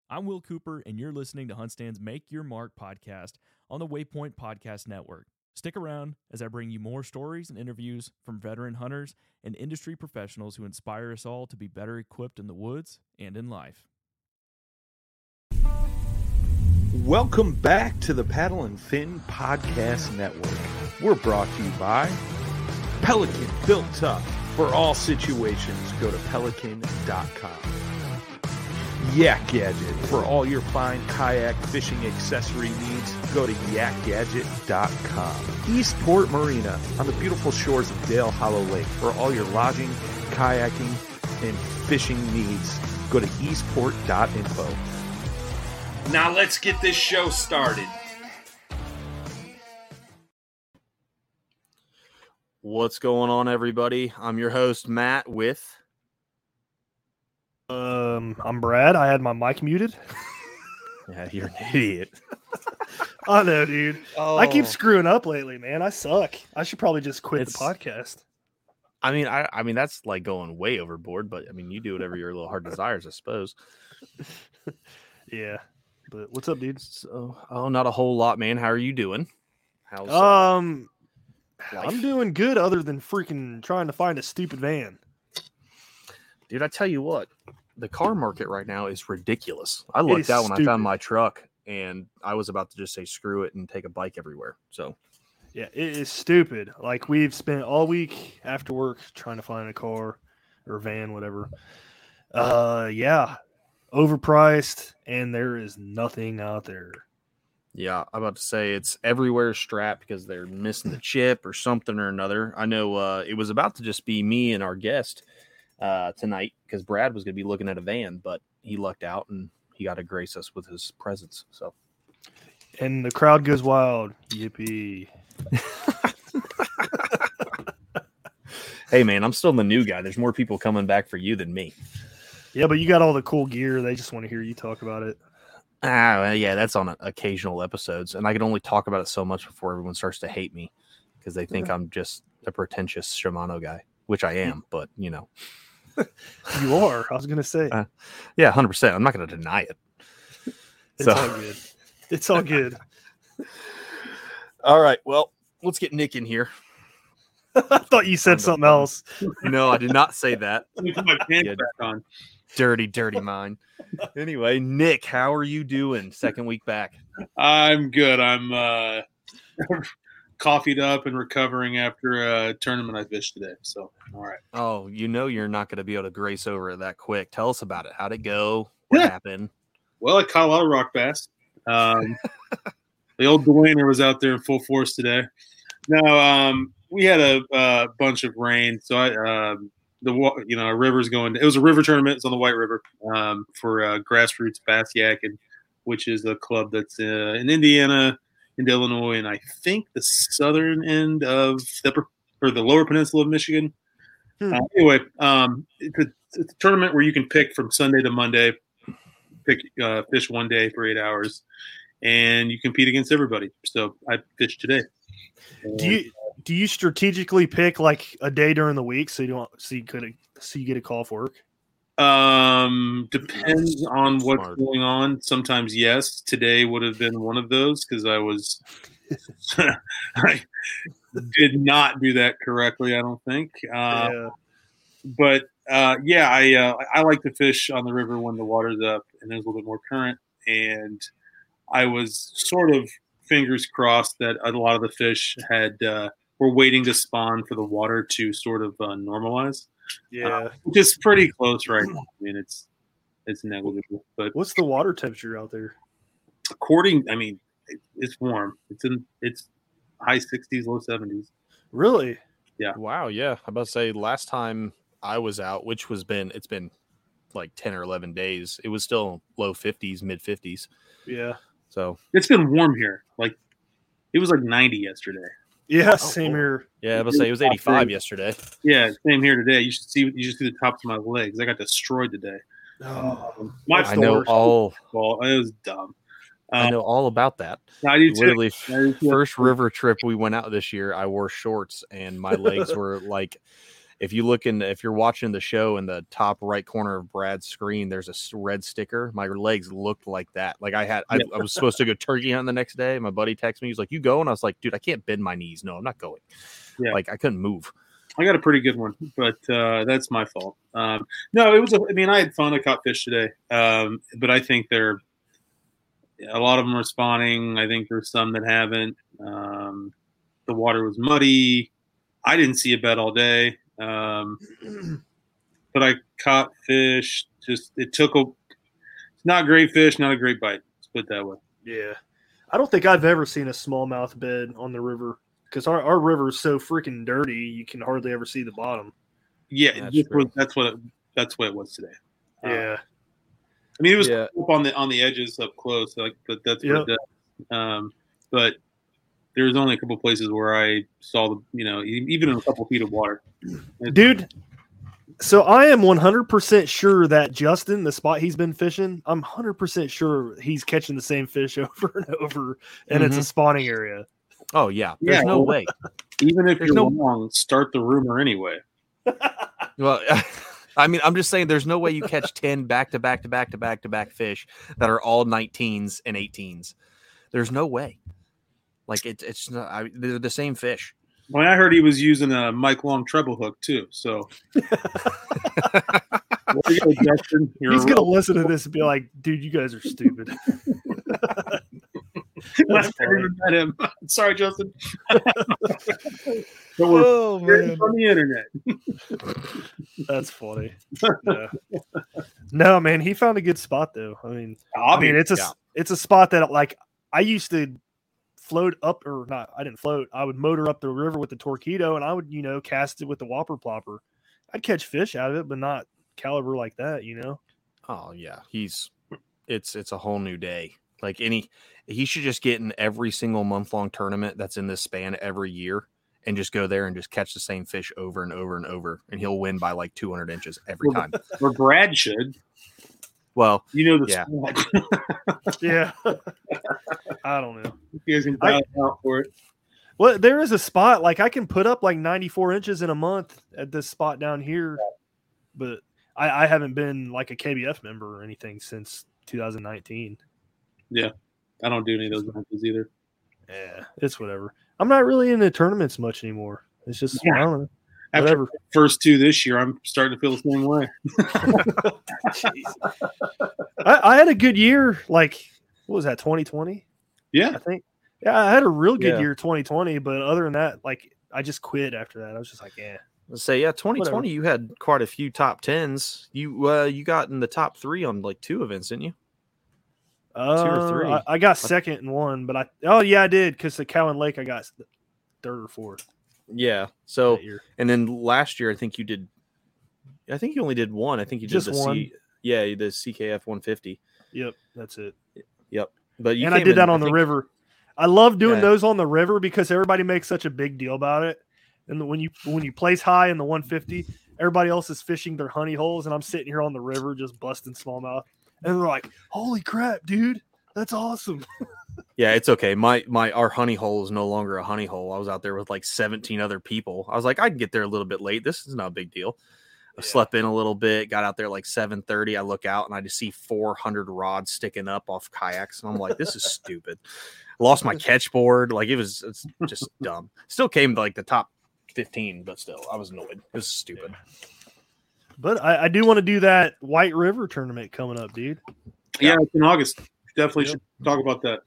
I'm Will Cooper, and you're listening to HuntStand's Make Your Mark podcast on the Waypoint Podcast Network. Stick around as I bring you more stories and interviews from veteran hunters and industry professionals who inspire us all to be better equipped in the woods and in life. Welcome back to the Paddle and Fin Podcast Network. We're brought to you by Pelican, built tough for all situations. Go to pelican.com. Yak Gadget, for all your fine kayak fishing accessory needs. Go to yakgadget.com. Eastport Marina, on the beautiful shores of Dale Hollow Lake. For all your lodging, kayaking, and fishing needs, go to eastport.info. Now let's get this show started. What's going on, everybody? I'm your host, Matt, with... I'm Brad. I had my mic muted. Yeah, you're an idiot. I know, dude. I keep screwing up lately, man. I suck. I should probably just quit the podcast. I mean, that's like going way overboard, but I mean, you do whatever your little heart desires, I suppose. Yeah. But what's up, dude? So, not a whole lot, man. How are you doing? How's I'm life? doing good other than freaking trying to find a stupid van. Dude, I tell you what, the car market right now is ridiculous. I looked out when I found my truck, and I was about to just say screw it and take a bike everywhere. So, yeah, it is stupid. Like, we've spent all week after work trying to find a car or van, whatever. Yeah, overpriced, and there is nothing out there. yeah, I'm about to say it's everywhere strapped because they're missing the chip or something or another. I know it was about to just be me and our guest tonight because Brad was going to be looking at a van, but he lucked out and he got to grace us with his presence. So, and the crowd goes wild. Yippee! Hey, man, I'm still the new guy. There's more people coming back for you than me. Yeah, but you got all the cool gear. They just want to hear you talk about it. Yeah, that's on occasional episodes, and I can only talk about it so much before everyone starts to hate me because they think I'm just a pretentious Shimano guy, which I am. But you know, you are. I was gonna say, yeah, 100%. I'm not going to deny it. It's all good. It's all good. All right, well, let's get Nick in here. I thought you said something else. No, I did not say that. Let me put my pants back on. Dirty mind. Anyway, Nick, how are you doing? Second week back. I'm good. I'm coffeeed up and recovering after a tournament I fished today. So, all right. Oh, you know you're not going to be able to grace over it that quick. Tell us about it. How'd it go? What happened? Well, I caught a lot of rock bass. The old Dwayner was out there in full force today. No, we had a bunch of rain, so a river's going. It was a river tournament. It's on the White River for Grassroots Bass Yakking, which is a club that's in Indiana, in Illinois, and I think the southern end of the lower peninsula of Michigan. Anyway, it's a tournament where you can pick from Sunday to Monday, fish one day for 8 hours, and you compete against everybody. So I fished today. Do you strategically pick like a day during the week so you get a call for work? Depends on what's going on. Sometimes yes. Today would have been one of those because I did not do that correctly. I don't think. But I like to fish on the river when the water's up and there's a little bit more current. And I was sort of fingers crossed that a lot of the fish were waiting to spawn for the water to sort of normalize. Yeah, which is pretty close right now. I mean, it's negligible. But what's the water temperature out there? It's warm. It's high 60s, low 70s. Really? Yeah. Wow. Yeah. I'm about to say last time I was out, which it's been like 10 or 11 days. It was still low 50s, mid 50s. Yeah. So it's been warm here. Like it was like 90 yesterday. Yeah, same here. Yeah, I was say it was 85 yesterday. Yeah, same here today. You should see the tops of my legs. I got destroyed today. I know all. Well, it was dumb. I know all about that. I do Literally, too. first river trip we went out this year, I wore shorts and my legs were like if you're watching the show in the top right corner of Brad's screen, there's a red sticker. My legs looked like that. Like I was supposed to go turkey hunting the next day. My buddy texted me. He's like, "You go?" And I was like, "Dude, I can't bend my knees. No, I'm not going." Yeah. Like I couldn't move. I got a pretty good one, but that's my fault. No, it was. I had fun. I caught fish today, but I think a lot of them are spawning. I think there's some that haven't. The water was muddy. I didn't see a bed all day, but I caught fish. It's not great fish, not a great bite. Let's put it that way. Yeah, I don't think I've ever seen a smallmouth bed on the river. Because our river is so freaking dirty, you can hardly ever see the bottom. Yeah, that's what it was today. Yeah, I mean it was up on the edges up close, but that's what it does. But there's only a couple places where I saw even in a couple feet of water. Dude. So I am 100% sure that Justin, the spot he's been fishing, I'm 100% sure he's catching the same fish over and over, and it's a spawning area. Oh yeah, there's no way. Even if you're wrong, start the rumor anyway. Well, I mean, I'm just saying, there's no way you catch 10 back-to-back fish that are all 19s and 18s. There's no way. Like it's not. They're the same fish. Well, I heard he was using a Mike Long treble hook too. So Justin, he's gonna listen to this and be like, "Dude, you guys are stupid." I've never even met him. Sorry, Justin. Oh man, on the internet. That's funny. Yeah. No, man, he found a good spot though. I mean, it's a spot that like I used to float up or not. I didn't float. I would motor up the river with the Torpedo, and I would cast it with the Whopper Plopper. I'd catch fish out of it, but not caliber like that. Oh yeah, it's a whole new day. Like he should just get in every single month-long tournament that's in this span every year and just go there and just catch the same fish over and over and over, and he'll win by like 200 inches every time. Or Brad should. Well, spot. Yeah. I don't know. You guys can dial out for it. Well, there is a spot, like I can put up like 94 inches in a month at this spot down here, but I haven't been like a KBF member or anything since 2019. Yeah, I don't do any of those matches either. Yeah, it's whatever. I'm not really into tournaments much anymore. It's just, I don't know. After whatever. the first two this year, I'm starting to feel the same way. I had a good year. Like, what was that, 2020? Yeah. I think. Yeah, I had a real good year 2020, but other than that, like, I just quit after that. I was just like, Let's say, 2020, whatever. You had quite a few top 10s. You got in the top 3 on like 2 events, didn't you? 2 or 3. I got second in one, but I did, because the Cowan Lake I got third or fourth. Yeah. So and then last year I think you only did one. I think you did just the one. the CKF 150. Yep, that's it. Yep. But I did that on the river. I love doing those on the river because everybody makes such a big deal about it. And when you place high in the 150, everybody else is fishing their honey holes, and I'm sitting here on the river just busting smallmouth. And they're like, "Holy crap, dude, that's awesome!" Yeah, it's okay. Our honey hole is no longer a honey hole. I was out there with like 17 other people. I was like, I can get there a little bit late. This is not a big deal. I slept in a little bit, got out there like 7:30. I look out and I just see 400 rods sticking up off kayaks, and I'm like, this is stupid. Lost my catch board. Like it's just dumb. Still came to like the top 15, but still, I was annoyed. It was stupid. But I do want to do that White River tournament coming up, dude. Yeah, it's in August. Definitely should talk about that.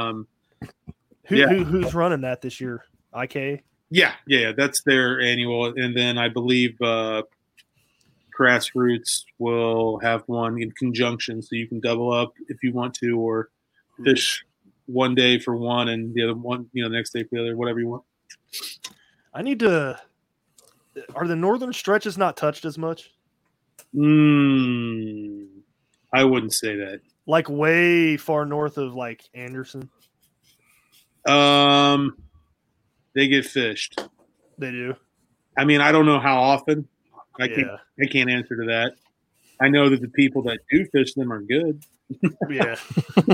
Who's running that this year? IK? Yeah, that's their annual, and then I believe Grassroots will have one in conjunction, so you can double up if you want to, or fish one day for one and the other one, the next day for the other, whatever you want. I need to. Are the northern stretches not touched as much? I wouldn't say that. Like way far north of like Anderson. They get fished. They do. I mean, I don't know how often. I can't answer to that. I know that the people that do fish them are good. Yeah.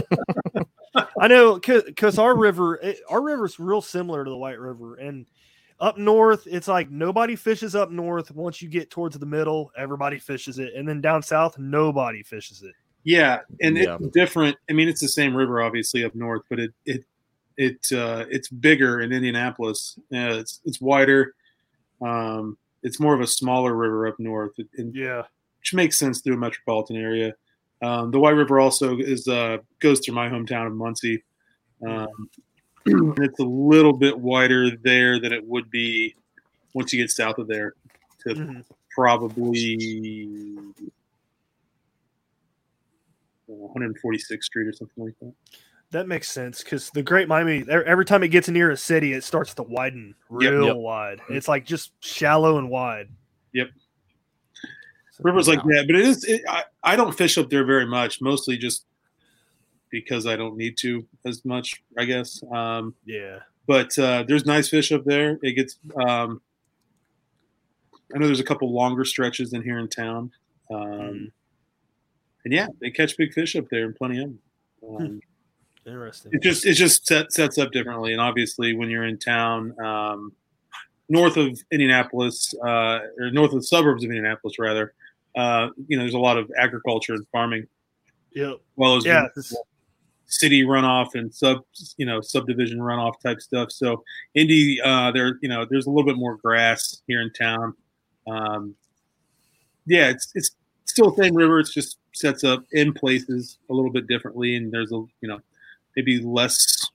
I know, because our river's real similar to the White River, and Up north, it's like nobody fishes up north. Once you get towards the middle, everybody fishes it, and then down south, nobody fishes it. Yeah, and Yeah. it's different. I mean, it's the same river, obviously, up north, but it's bigger in Indianapolis. It's wider. It's more of a smaller river up north, which makes sense through a metropolitan area. The White River also goes through my hometown of Muncie. It's a little bit wider there than it would be once you get south of there to probably 146th Street or something like that. That makes sense because the Great Miami, every time it gets near a city, it starts to widen real wide. It's like just shallow and wide. Yep. Rivers like that, but I don't fish up there very much, mostly just because I don't need to as much, I guess. But there's nice fish up there. It gets. I know there's a couple longer stretches in here in town, and yeah, they catch big fish up there and plenty of them. Interesting. It just sets up differently, and obviously when you're in town, north of Indianapolis, or north of the suburbs of Indianapolis, rather, there's a lot of agriculture and farming. Yep. Well as city runoff and subdivision runoff type stuff. So Indy, there's a little bit more grass here in town. It's still the same river. It's just sets up in places a little bit differently, and there's maybe less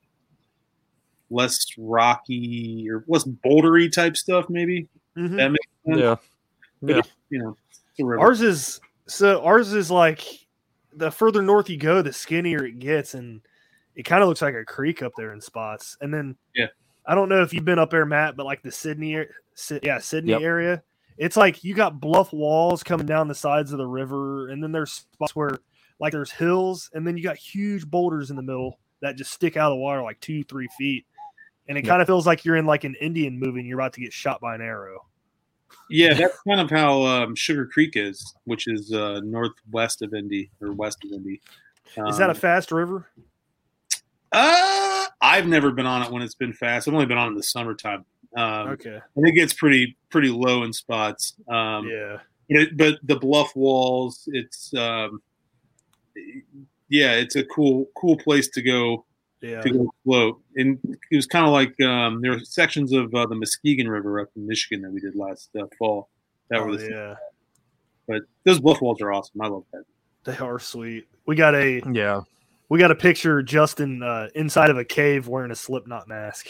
rocky or less bouldery type stuff. Maybe that makes sense. Yeah. It's a river. Ours is like the further north you go, the skinnier it gets, and it kind of looks like a creek up there in spots. And then I don't know if you've been up there, Matt, but like the Sydney area, it's like you got bluff walls coming down the sides of the river, and then there's spots where like there's hills, and then you got huge boulders in the middle that just stick out of the water like 2-3 feet, and it kind of feels like you're in like an Indian movie and you're about to get shot by an arrow. Yeah, that's kind of how Sugar Creek is, which is northwest of Indy or west of Indy. Is that a fast river? I've never been on it when it's been fast. I've only been on it in the summertime. Okay. I think it's pretty low in spots. But the bluff walls, it's it's a cool place to go. Yeah. To go float. And it was kind of like there were sections of the Muskegon River up in Michigan that we did last fall. But those bluff walls are awesome. I love that. They are sweet. We got a picture of Justin inside of a cave wearing a Slipknot mask.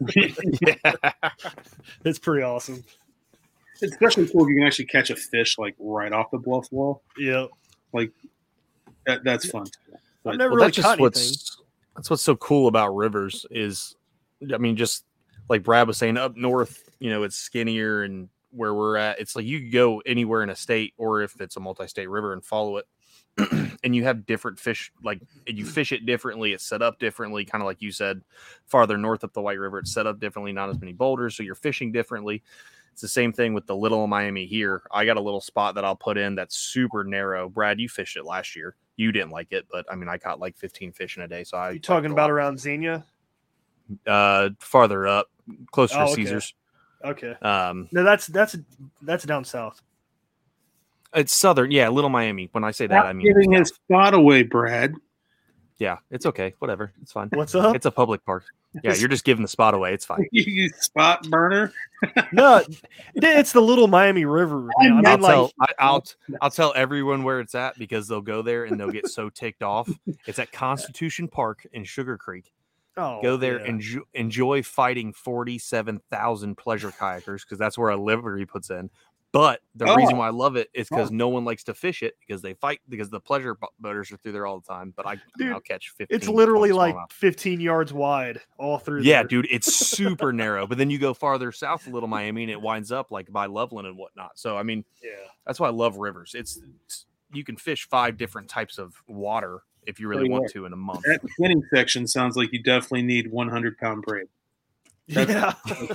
It's pretty awesome. It's especially cool if you can actually catch a fish like right off the bluff wall. Yeah. Like that's fun. But, I've never really caught anything. That's what's so cool about rivers is, I mean, just like Brad was saying, up north, it's skinnier, and where we're at, it's like you could go anywhere in a state, or if it's a multi-state river, and follow it, and you have different fish, like you fish it differently, it's set up differently, kind of like you said, farther north up the White River, it's set up differently, not as many boulders, so you're fishing differently. It's the same thing with the Little Miami here. I got a little spot that I'll put in that's super narrow. Brad, you fished it last year. You didn't like it, but I mean, I caught like 15 fish in a day. So you talking about around Xenia? Farther up, closer to okay. Caesars. Okay. No, that's down south. It's southern. Yeah, Little Miami. When I say that, I mean giving his spot away, Brad. Yeah, it's okay. Whatever. It's fine. What's up? It's a public park. Yeah, you're just giving the spot away. It's fine. You spot burner. No, it's the Little Miami River. I'll tell everyone where it's at because they'll go there and they'll get so ticked off. It's at Constitution Park in Sugar Creek. Oh, go there and enjoy fighting 47,000 pleasure kayakers because that's where a livery puts in. But the reason why I love it is because no one likes to fish it because they fight because the pleasure boaters are through there all the time. But I'll catch 15. It's literally like 15 yards wide all through there. Yeah, there. dude, it's super narrow. But then you go farther south of Little Miami and it winds up like by Loveland and whatnot. So, I mean, that's why I love rivers. It's you can fish 5 different types of water if you really want to in a month. That beginning section sounds like you definitely need 100-pound braid. Yeah.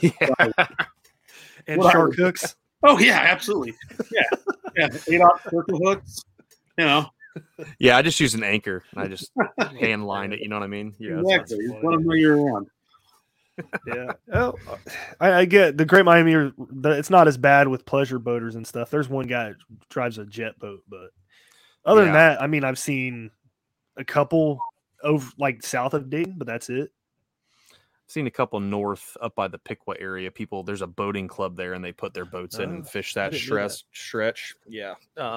And shark hooks. Oh yeah, absolutely. Yeah. 8-aught circle hooks. Yeah, I just use an anchor and I just hand line it. You know what I mean? Yeah, exactly. You want to know you're around. Yeah. Oh, I get the Great Miami. It's not as bad with pleasure boaters and stuff. There's one guy that drives a jet boat, but other than Yeah. that, I mean, I've seen a couple over like south of Dayton, but that's it. Seen a couple north up by the Piqua area. People, there's a boating club there, and they put their boats in and fish that didn't know that. stretch. Yeah.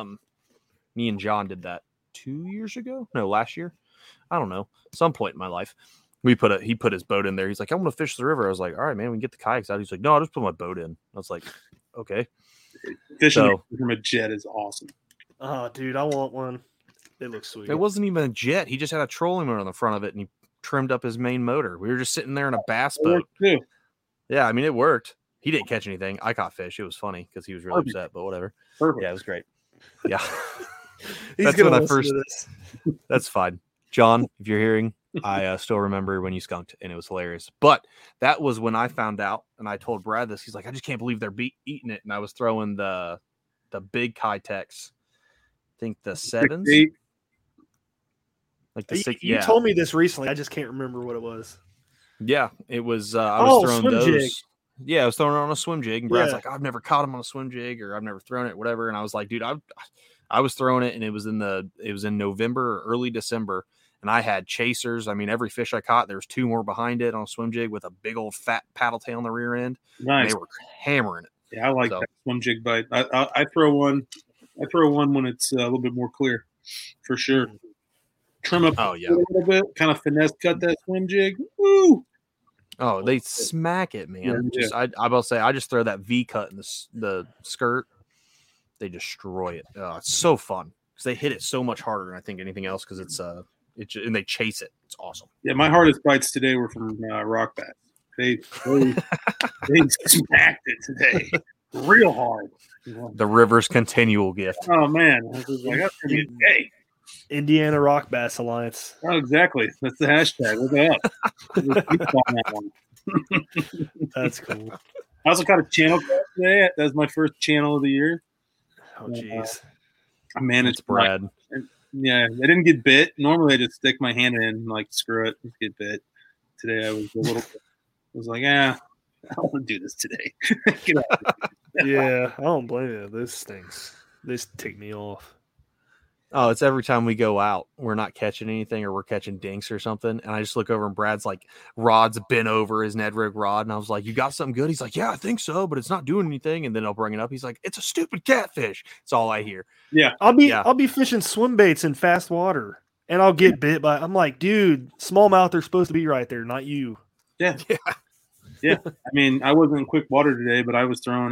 Me and John did that 2 years ago. No, last year. I don't know. Some point in my life, he put his boat in there. He's like, I want to fish the river. I was like, all right, man, we can get the kayaks out. He's like, no, I'll just put my boat in. I was like, okay. Fishing from a jet is awesome. Oh, dude, I want one. It looks sweet. It wasn't even a jet. He just had a trolling motor on the front of it, and he trimmed up his main motor. We were just sitting there in a bass boat. Too. Yeah, I mean, it worked. He didn't catch anything. I caught fish. It was funny because he was really upset, but whatever. Perfect. Yeah, it was great. Yeah. He's That's gonna when I listen first. to this. That's fine. John, if you're hearing, I still remember when you skunked, and it was hilarious. But that was when I found out, and I told Brad this. He's like, I just can't believe they're eating it. And I was throwing the big Kitex. I think the 7s. 6-8. Like the 6. You told me this recently. I just can't remember what it was. Yeah, it was. I was throwing swim those. jig. Yeah, I was throwing it on a swim jig, and Brad's Yeah. like, I've never caught him on a swim jig, or I've never thrown it, whatever. And I was like, dude, I was throwing it, and it was in November or early December, and I had chasers. I mean, every fish I caught, there was 2 more behind it on a swim jig with a big old fat paddle tail on the rear end. Nice. And they were hammering it. Yeah, I like So- that swim jig bite. I throw one. I throw one when it's a little bit more clear, for sure. Trim up Oh, yeah. a little bit, kind of finesse cut that swim jig. Woo! Oh, they smack it, man. Yeah. Just I will say, I just throw that V cut in the skirt. They destroy it. Oh, it's so fun because they hit it so much harder than I think anything else because and they chase it. It's awesome. Yeah, my hardest bites today were from rock bass. They smacked it today, real hard. The river's continual gift. Oh man, I was like, that's gonna be a day. Indiana Rock Bass Alliance. Oh, exactly. That's the hashtag. Look it up. Keep on that one. That's cool. I also caught a channel cast today. That was my first channel of the year. Oh, jeez. I managed It's Brad. Yeah, I didn't get bit. Normally, I just stick my hand in and like screw it, just get bit. Today, I was a little. I was like, I don't want to do this today. Get out. Yeah, I don't blame you. This stinks. This ticked me off. Oh, it's every time we go out, we're not catching anything or we're catching dinks or something. And I just look over and Brad's like, rod's bent over his Ned rig rod. And I was like, you got something good? He's like, yeah, I think so, but it's not doing anything. And then I'll bring it up. He's like, it's a stupid catfish. It's all I hear. Yeah, I'll be fishing swim baits in fast water, and I'll get bit by. I'm like, dude, smallmouth are supposed to be right there, not you. yeah. I mean, I wasn't in quick water today, but I was throwing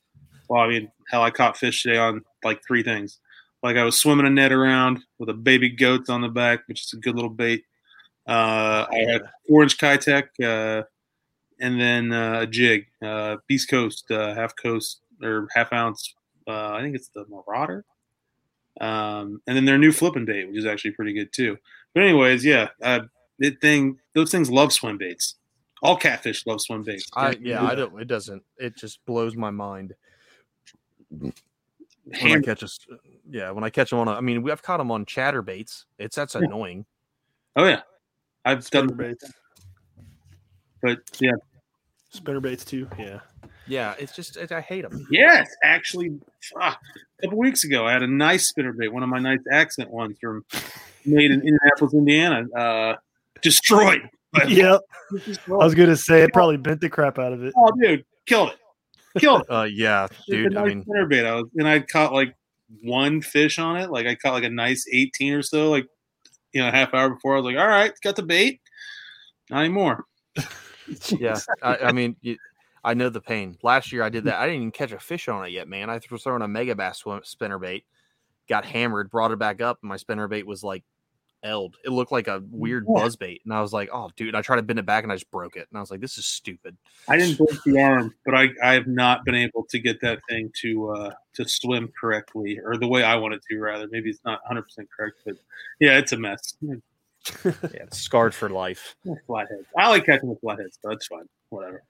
I caught fish today on like 3 things. Like I was swimming a net around with a baby goat on the back, which is a good little bait. I had 4-inch Kitech, and then a jig, Beast Coast, half coast or half ounce. I think it's the Marauder. And then their new flipping bait, which is actually pretty good too. But anyways, yeah, those things love swim baits. All catfish love swim baits. It doesn't. It just blows my mind. When I catch them on I've caught them on chatterbaits. That's annoying. Oh yeah, I've done Spinner baits. but yeah. Spinner baits too. Yeah. Yeah, it's just I hate them. Yes, actually, a couple weeks ago, I had a nice spinnerbait, one of my nice accent ones made in Indianapolis, Indiana. Destroyed. Yeah. I was gonna say it probably bent the crap out of it. Oh, dude, killed it. Yeah, dude. I mean, spinnerbait. I caught like 1 fish on it. Like I caught like a nice 18 or so. Like a half hour before, I was like, all right, got the bait. Not anymore. Yeah, I know the pain. Last year I did that. I didn't even catch a fish on it yet, man. I was throwing a mega bass spinnerbait, got hammered, brought it back up, and my spinnerbait was like L'd. It looked like a weird buzz bait, and I was like, "Oh, dude!" I tried to bend it back, and I just broke it. And I was like, "This is stupid." I didn't break the arm, but I have not been able to get that thing to swim correctly, or the way I want it to. Rather, maybe it's not 100% correct, but yeah, it's a mess. Yeah, it's scarred for life. Flatheads. I like catching with flatheads, but that's fine. Whatever.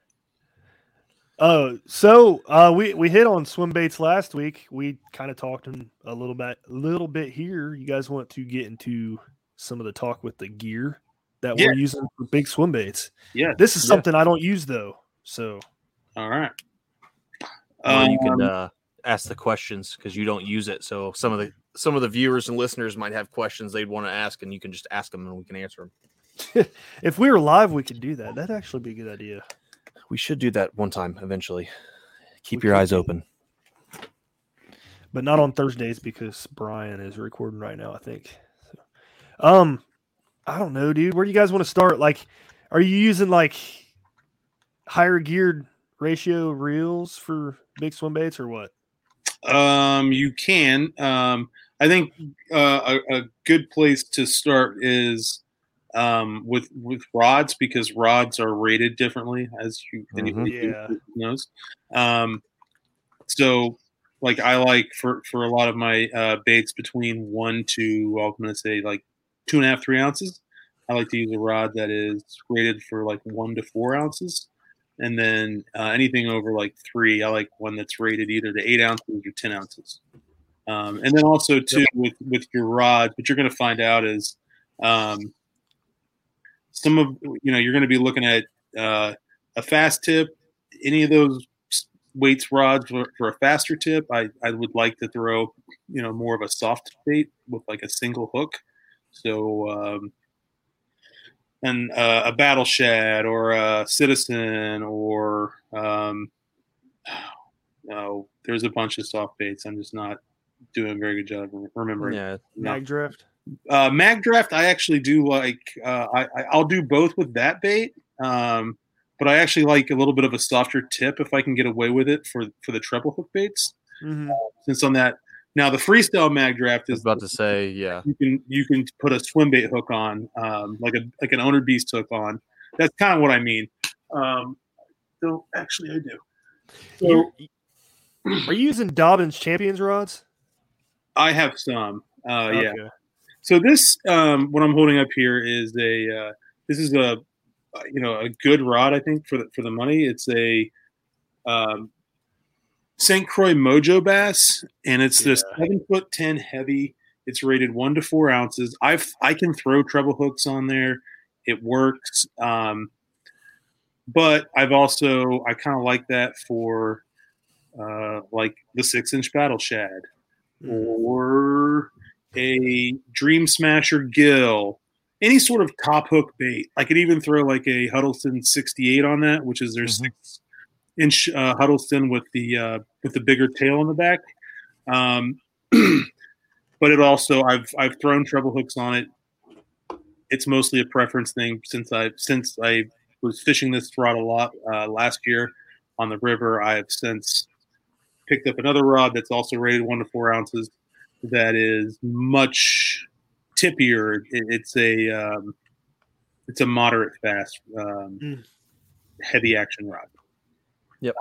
So we hit on swim baits last week. We kind of talked in a little bit here. You guys want to get into some of the talk with the gear? that Yeah. we're using for big swim baits. Yeah. This is something I don't use though. So All right. Or you can ask the questions because you don't use it. So some of the viewers and listeners might have questions they'd want to ask, and you can just ask them and we can answer them. if we were live, we could do that. That'd actually be a good idea. We should do that one time eventually. Keep your eyes open. But not on Thursdays because Brian is recording right now, I think. So, I don't know, dude. Where do you guys want to start? Like, are you using like higher geared ratio reels for big swim baits or what? You can. I think a good place to start is with rods, because rods are rated differently, as anybody knows. So, like, I like for a lot of my baits between 1 to, I'm going to say like 2.5, 3 ounces. I like to use a rod that is rated for like 1 to 4 ounces. And then anything over like 3, I like one that's rated either to 8 ounces or 10 ounces. And then also too with your rods, what you're going to find out is some of, you're going to be looking at a fast tip. Any of those weights rods for a faster tip, I would like to throw, more of a soft bait with like a single hook. So, and a battle shad or a citizen or there's a bunch of soft baits. I'm just not doing a very good job of remembering. Yeah, Mag Drift. Mag Draft, I actually do like. I'll do both with that bait, but I actually like a little bit of a softer tip if I can get away with it for the treble hook baits. Mm-hmm. Since on that, now the freestyle Mag Draft I was is about to say, yeah. You can put a swim bait hook on, like an owner beast hook on. That's kind of what I mean. So actually, I do. So Are you using Dobbins Champions rods? I have some. Okay. Yeah. So this, what I'm holding up here is this is a good rod, I think, for the money. It's a St. Croix Mojo Bass, and it's this 7'10" heavy. It's rated 1 to 4 ounces. I can throw treble hooks on there. It works. But I kind of like that for like the 6-inch Battle Shad or a Dream Smasher gill, any sort of top hook bait. I could even throw like a Huddleston 68 on that, which is their 6-inch Huddleston with the bigger tail on the back. But it also, I've thrown treble hooks on it. It's mostly a preference thing since I was fishing this rod a lot last year on the river. I have since picked up another rod that's also rated 1 to 4 ounces that is much tippier. It's a moderate fast heavy action rod. Yep.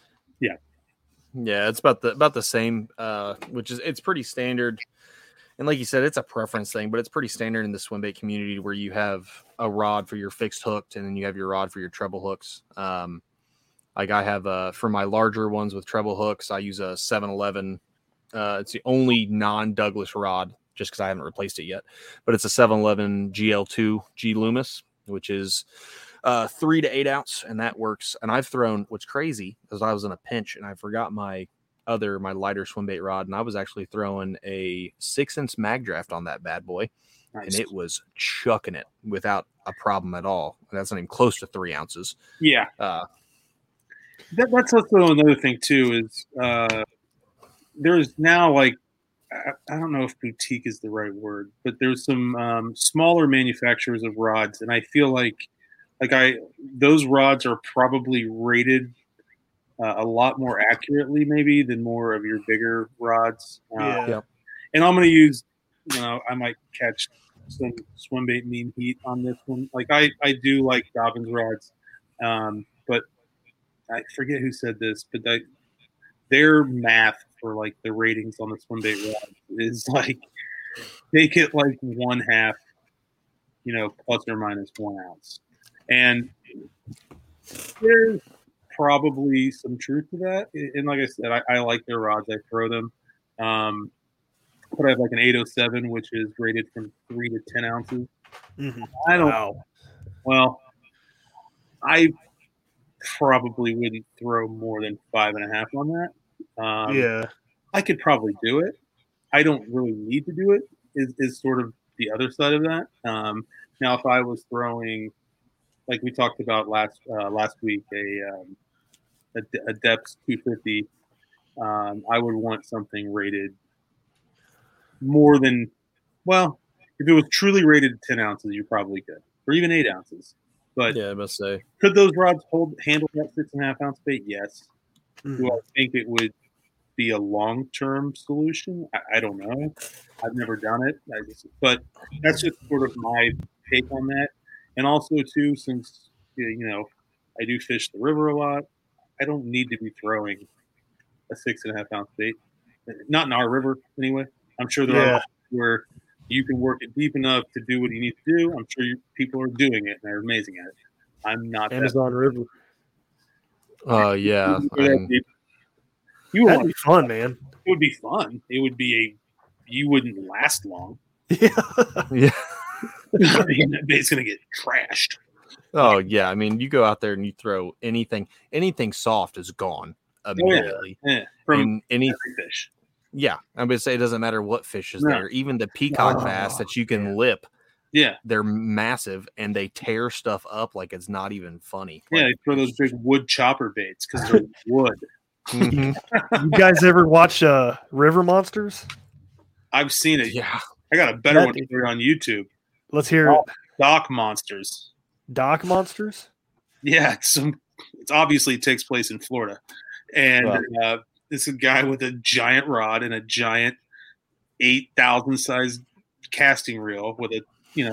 Yeah, it's about the same, which is, it's pretty standard. And like you said, it's a preference thing, but it's pretty standard in the swim bait community where you have a rod for your fixed hooked and then you have your rod for your treble hooks. Like I have for my larger ones with treble hooks, I use a 711. It's the only non-Douglas rod just because I haven't replaced it yet, but it's a 711 GL2 G Loomis, which is 3 to 8 ounce, and that works. And I've thrown, what's crazy is I was in a pinch and I forgot my lighter swim bait rod, and I was actually throwing a 6-inch Mag Draft on that bad boy. Nice. And it was chucking it without a problem at all. That's not even close to 3 ounces. Yeah. That's also another thing too is there's now, like, I don't know if boutique is the right word, but there's some smaller manufacturers of rods, and I feel like those rods are probably rated a lot more accurately maybe than more of your bigger rods. Yeah. And I'm going to use, I might catch some swim bait meme heat on this one. Like I do like Dobbins rods, but I forget who said this, but their math for like the ratings on the swim bait rod is like they get like 1/2, plus or minus 1 ounce. And there's probably some truth to that. And like I said, I like their rods. I throw them. But I have like an 807, which is rated from 3 to 10 ounces. Mhm. I don't. Wow. Well, I probably wouldn't throw more than 5.5 on that. Yeah. I could probably do it. I don't really need to do it. Is sort of the other side of that. Now, if I was throwing, like we talked about last week, a depth 250, I would want something rated more than, well, if it was truly rated 10 ounces, you probably could, or even 8 ounces. But Yeah, I must say. could those rods handle that 6.5 ounce bait? Yes. Mhm. Do I think it would be a long-term solution? I don't know. I've never done it. But that's just sort of my take on that. And also, too, since I do fish the river a lot, I don't need to be throwing a 6.5 ounce bait. Not in our river, anyway. I'm sure there are where you can work it deep enough to do what you need to do. I'm sure people are doing it and they're amazing at it. I'm not Amazon River. Yeah. That'd be fun, man. It would be fun. It would be you wouldn't last long. Yeah. Yeah. I mean, that bait's gonna get trashed. Oh yeah. I mean, you go out there and you throw anything soft is gone immediately. Yeah. From And any every fish. Yeah, I'm gonna say it doesn't matter what fish is No. there. Even the peacock bass that you can lip, Yeah. they're massive and they tear stuff up like it's not even funny. Yeah, Like, they throw those big wood chopper baits because they're wood. mhm. You guys ever watch River Monsters? I've seen it. Yeah. I got a better That- one here on YouTube. Let's hear it. Dock Monsters. Dock Monsters? Yeah, it's obviously it takes place in Florida, and it's a guy with a giant rod and a giant 8,000 size casting reel with a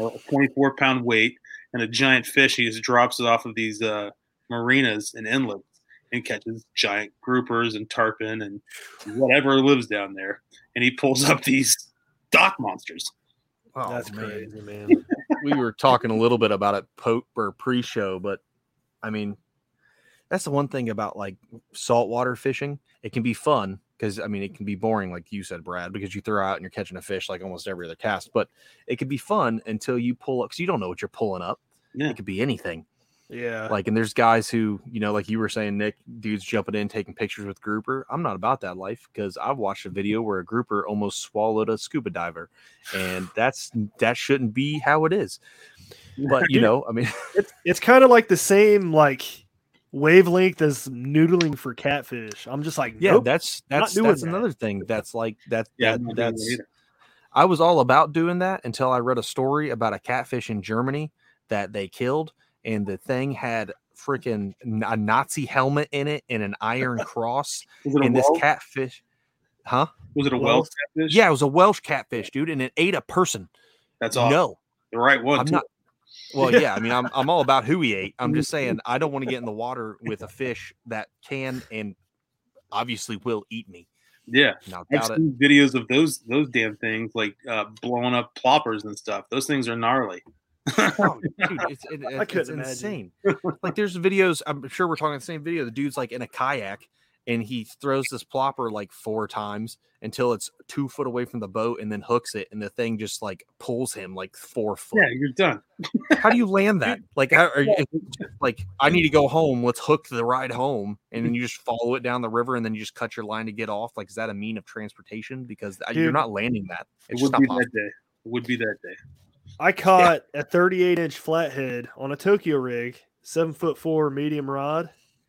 24-pound weight and a giant fish. He just drops it off of these marinas and inlets and catches giant groupers and tarpon and whatever lives down there. And he pulls up these dock monsters. Oh, That's man. crazy, man. We were talking a little bit about it pre-show, but I mean, that's the one thing about like saltwater fishing. It can be fun because I mean, it can be boring, like you said, Brad, because you throw out and you're catching a fish like almost every other cast. But it can be fun until you pull up, because you don't know what you're pulling up. Yeah. It could be anything. Yeah. Like, and there's guys who, like you were saying, Nick, dudes jumping in, taking pictures with grouper. I'm not about that life because I've watched a video where a grouper almost swallowed a scuba diver, and that shouldn't be how it is. But I mean, It's kind of like the same like wavelength as noodling for catfish. I'm just like, yeah, nope, that's doing that. another thing. That's like that. Yeah, that I'm not doing that's. that either. I was all about doing that until I read a story about a catfish in Germany that they killed, and the thing had freaking a Nazi helmet in it and an iron cross. Was it a And this Welsh? catfish, huh? Was it a Welsh? Welsh catfish? Yeah, it was a Welsh catfish, dude, and it ate a person. That's awesome. No, The right one. I'm too. not. Well, yeah, I mean, I'm all about who he ate. I'm just saying I don't want to get in the water with a fish that can and obviously will eat me. Yeah. Now, I've doubt it. seen videos of those damn things like blowing up ploppers and stuff. Those things are gnarly. Oh, dude, it's couldn't imagine. insane. Like, there's videos. I'm sure we're talking the same video. The dude's like in a kayak and he throws this plopper like 4 times until it's 2 foot away from the boat and then hooks it, and the thing just like pulls him like 4 foot. Yeah, you're done. How do you land that? Like, how are you, like, I need to go home. Let's hook the ride home, and then you just follow it down the river, and then you just cut your line to get off. Like, is that a mean of transportation? Because you're Dude, not landing that. It It's would just be not that possible. day. It would be that day. I caught a 38-inch flathead on a Tokyo rig, 7'4" medium rod,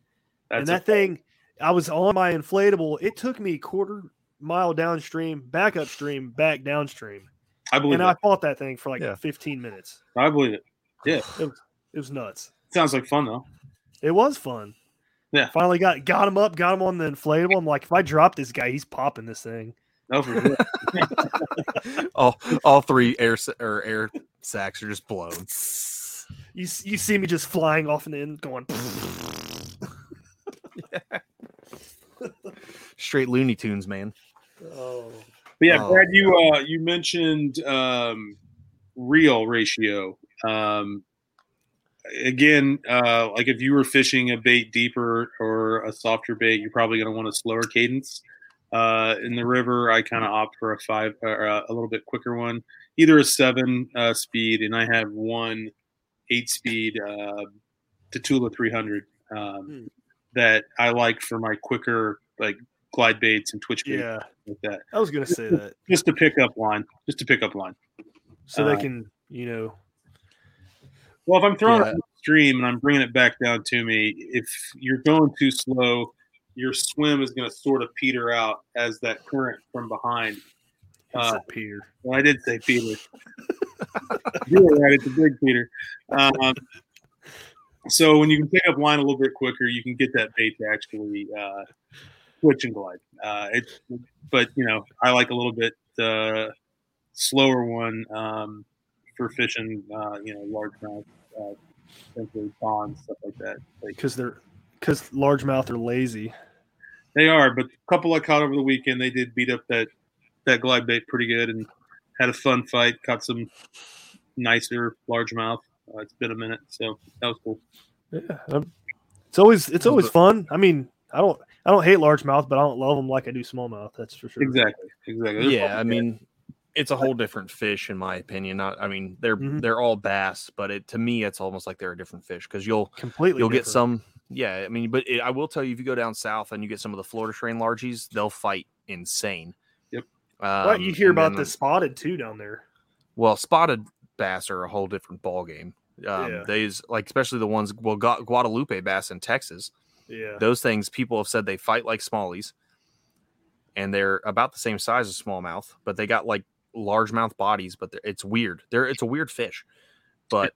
and that thing. I was on my inflatable. It took me 1/4 mile downstream, back upstream, back downstream, I believe and it. I fought that thing for like Yeah. 15 minutes. I believe it. Yeah. It was nuts. Sounds like fun though. It was fun. Yeah. Finally got him up, got him on the inflatable. I'm like, if I drop this guy, he's popping this thing. No, for sure. all 3 air sacs are just blown. You see me just flying off in the end, going. Straight Looney Tunes, man. Oh. But yeah, Oh, Brad, you mentioned reel ratio. Again, like if you were fishing a bait deeper or a softer bait, you're probably going to want a slower cadence. In the river, I kind of opt for a 5 or a little bit quicker one, either a 7 speed, and I have one 8-speed Tatula 300 that I like for my quicker like glide baits and twitch baits like that. I was gonna say that just to pick up line, so they can Well, if I'm throwing it upstream and I'm bringing it back down to me, if you're going too slow, your swim is going to sort of peter out as that current from behind. Peter. Well, I did say Peter. You were right. It's a big Peter. So when you can pick up line a little bit quicker, you can get that bait to actually twitch and glide. But I like a little bit slower one for fishing. Largemouth, essentially ponds, stuff like that. Because largemouth are lazy. They are, but a couple I caught over the weekend, they did beat up that glide bait pretty good and had a fun fight. Caught some nicer largemouth. It's been a minute, so that was cool. Yeah, it's always fun. I mean, I don't hate largemouth, but I don't love them like I do smallmouth. That's for sure. Exactly. Yeah, I mean, it's a whole different fish in my opinion. They're all bass, but to me, it's almost like they're a different fish because you'll get some. Yeah, I mean, but I will tell you, if you go down south and you get some of the Florida strain largies, they'll fight insane. Yep. You hear about the spotted too down there. Well, spotted bass are a whole different ball game. These especially the ones Guadalupe bass in Texas. Yeah, those things people have said they fight like smallies, and they're about the same size as smallmouth, but they got like largemouth bodies. But it's weird. It's a weird fish, but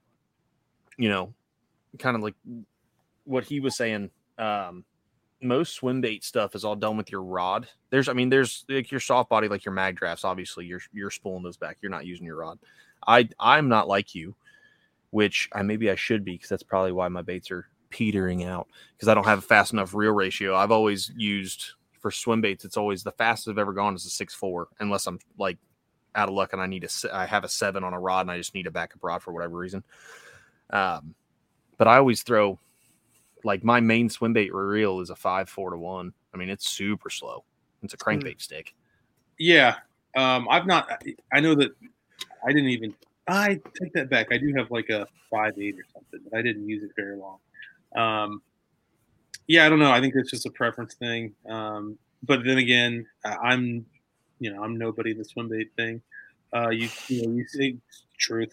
kind of like what he was saying. Most swim bait stuff is all done with your rod. There's like your soft body, like your mag drafts. Obviously, you're spooling those back. You're not using your rod. I'm not like you, which maybe I should be, because that's probably why my baits are petering out, because I don't have a fast enough reel ratio. I've always used for swim baits. It's always the fastest I've ever gone is a 6.4, unless I'm like out of luck and I have a 7 on a rod and I just need a backup rod for whatever reason. But I always throw. Like my main swim bait reel is a 5.4-1. I mean, it's super slow. It's a crankbait stick. Yeah. I've not, I know that I didn't even, I take that back. I do have like a 5.8 or something, but I didn't use it very long. Yeah, I don't know. I think it's just a preference thing. But then again, I'm nobody in the swim bait thing. You say truth.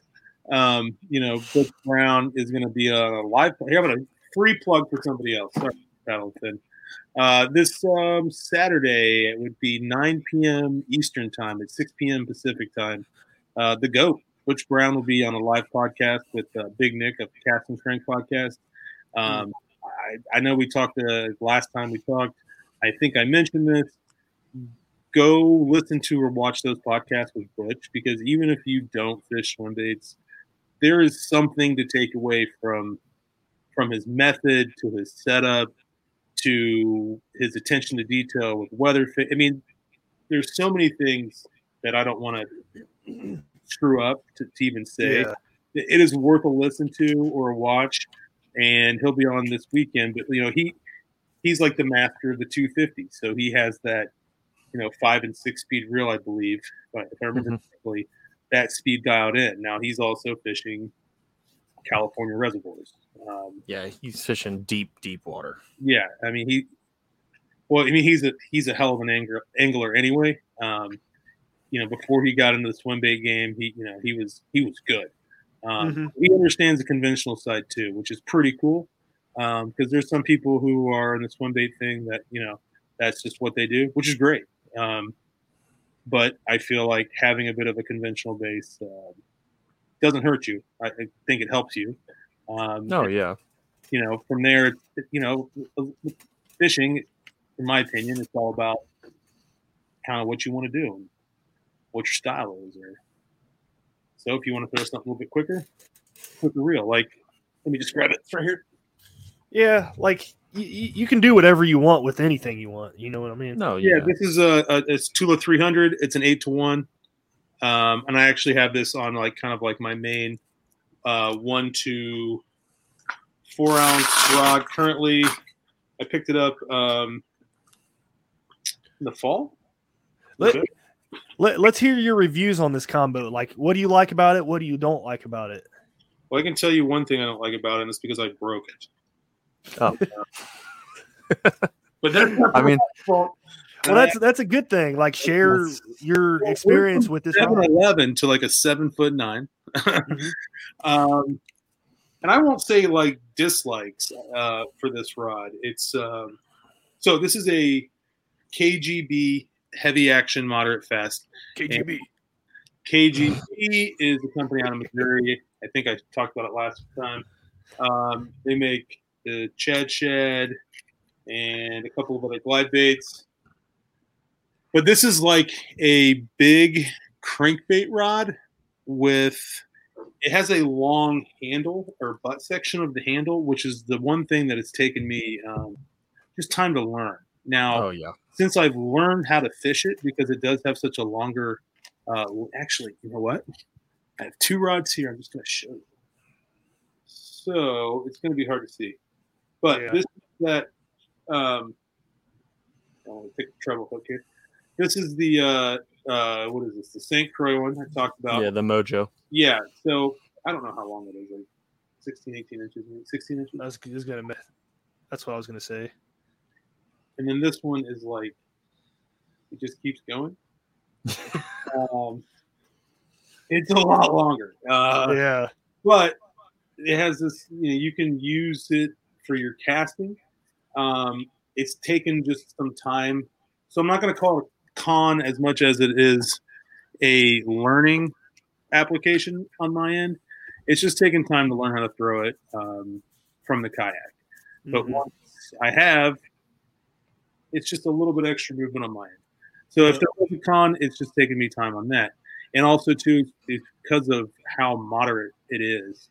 Butch Brown is going to be a live, having a free plug for somebody else. Sorry, Paddleton. This Saturday, it would be 9 p.m. Eastern time. It's 6 p.m. Pacific time. The GOAT, Butch Brown, will be on a live podcast with Big Nick of the Cast and Crank podcast. I know we talked last time we talked. I think I mentioned this. Go listen to or watch those podcasts with Butch, because even if you don't fish swim baits, there is something to take away from his method to his setup to his attention to detail with weather. I mean, there's so many things that I don't want to screw up to even say. Yeah. It is worth a listen to or a watch, and he'll be on this weekend. But he's like the master of the 250, so he has that 5 and 6 speed reel, I believe, if I remember correctly, that speed dialed in. Now he's also fishing California reservoirs. He's fishing deep water. Yeah, I mean he's a hell of an angler anyway. Before he got into the swim bait game, he was good. He understands the conventional side too, which is pretty cool. Because there's some people who are in the swim bait thing that that's just what they do, which is great. But I feel like having a bit of a conventional base doesn't hurt you. I think it helps you. From there, fishing, in my opinion, it's all about kind of what you want to do, and what your style is. So if you want to throw something a little bit quicker reel. Like, let me just grab it. It's right here. Yeah, like you can do whatever you want with anything you want. You know what I mean? No, yeah. This is it's Tula 300. It's an 8-to-1, and I actually have this on kind of my main 1 to 4 ounce rod. Currently, I picked it up in the fall. Let's hear your reviews on this combo. Like, what do you like about it? What do you don't like about it? Well, I can tell you one thing I don't like about it, and it's because I broke it. Oh, But that's not I mean, Well, that's a good thing. Like, share your experience with this rod. 7'11" to like a 7'9". Mhm. And I won't say like dislikes for this rod. It's so this is a KGB heavy action moderate fast. KGB. KGB is a company out of Missouri. I think I talked about it last time. They make the Chad Shed and a couple of other glide baits. But this is like a big crankbait rod with it has a long handle or butt section of the handle, which is the one thing that it's taken me just time to learn. Now, oh yeah. since I've learned how to fish it, because it does have such a longer actually, you know what? I have two rods here. I'm just going to show you. So it's going to be hard to see. But Yeah. this is that I'll take the treble hook here. This is the what is this? The St. Croix one I talked about. Yeah, the Mojo. Yeah. So I don't know how long it is. Like 16, 18 inches, 16 inches. That's what I was gonna say. And then this one is like it just keeps going. It's a lot longer. Yeah. But it has this, you can use it for your casting. It's taken just some time. So I'm not going to call it a con as much as it is a learning application on my end. It's just taken time to learn how to throw it from the kayak. But Mhm. once I have, it's just a little bit extra movement on my end. So if there was a con, it's just taking me time on that. And also, too, it's because of how moderate it is.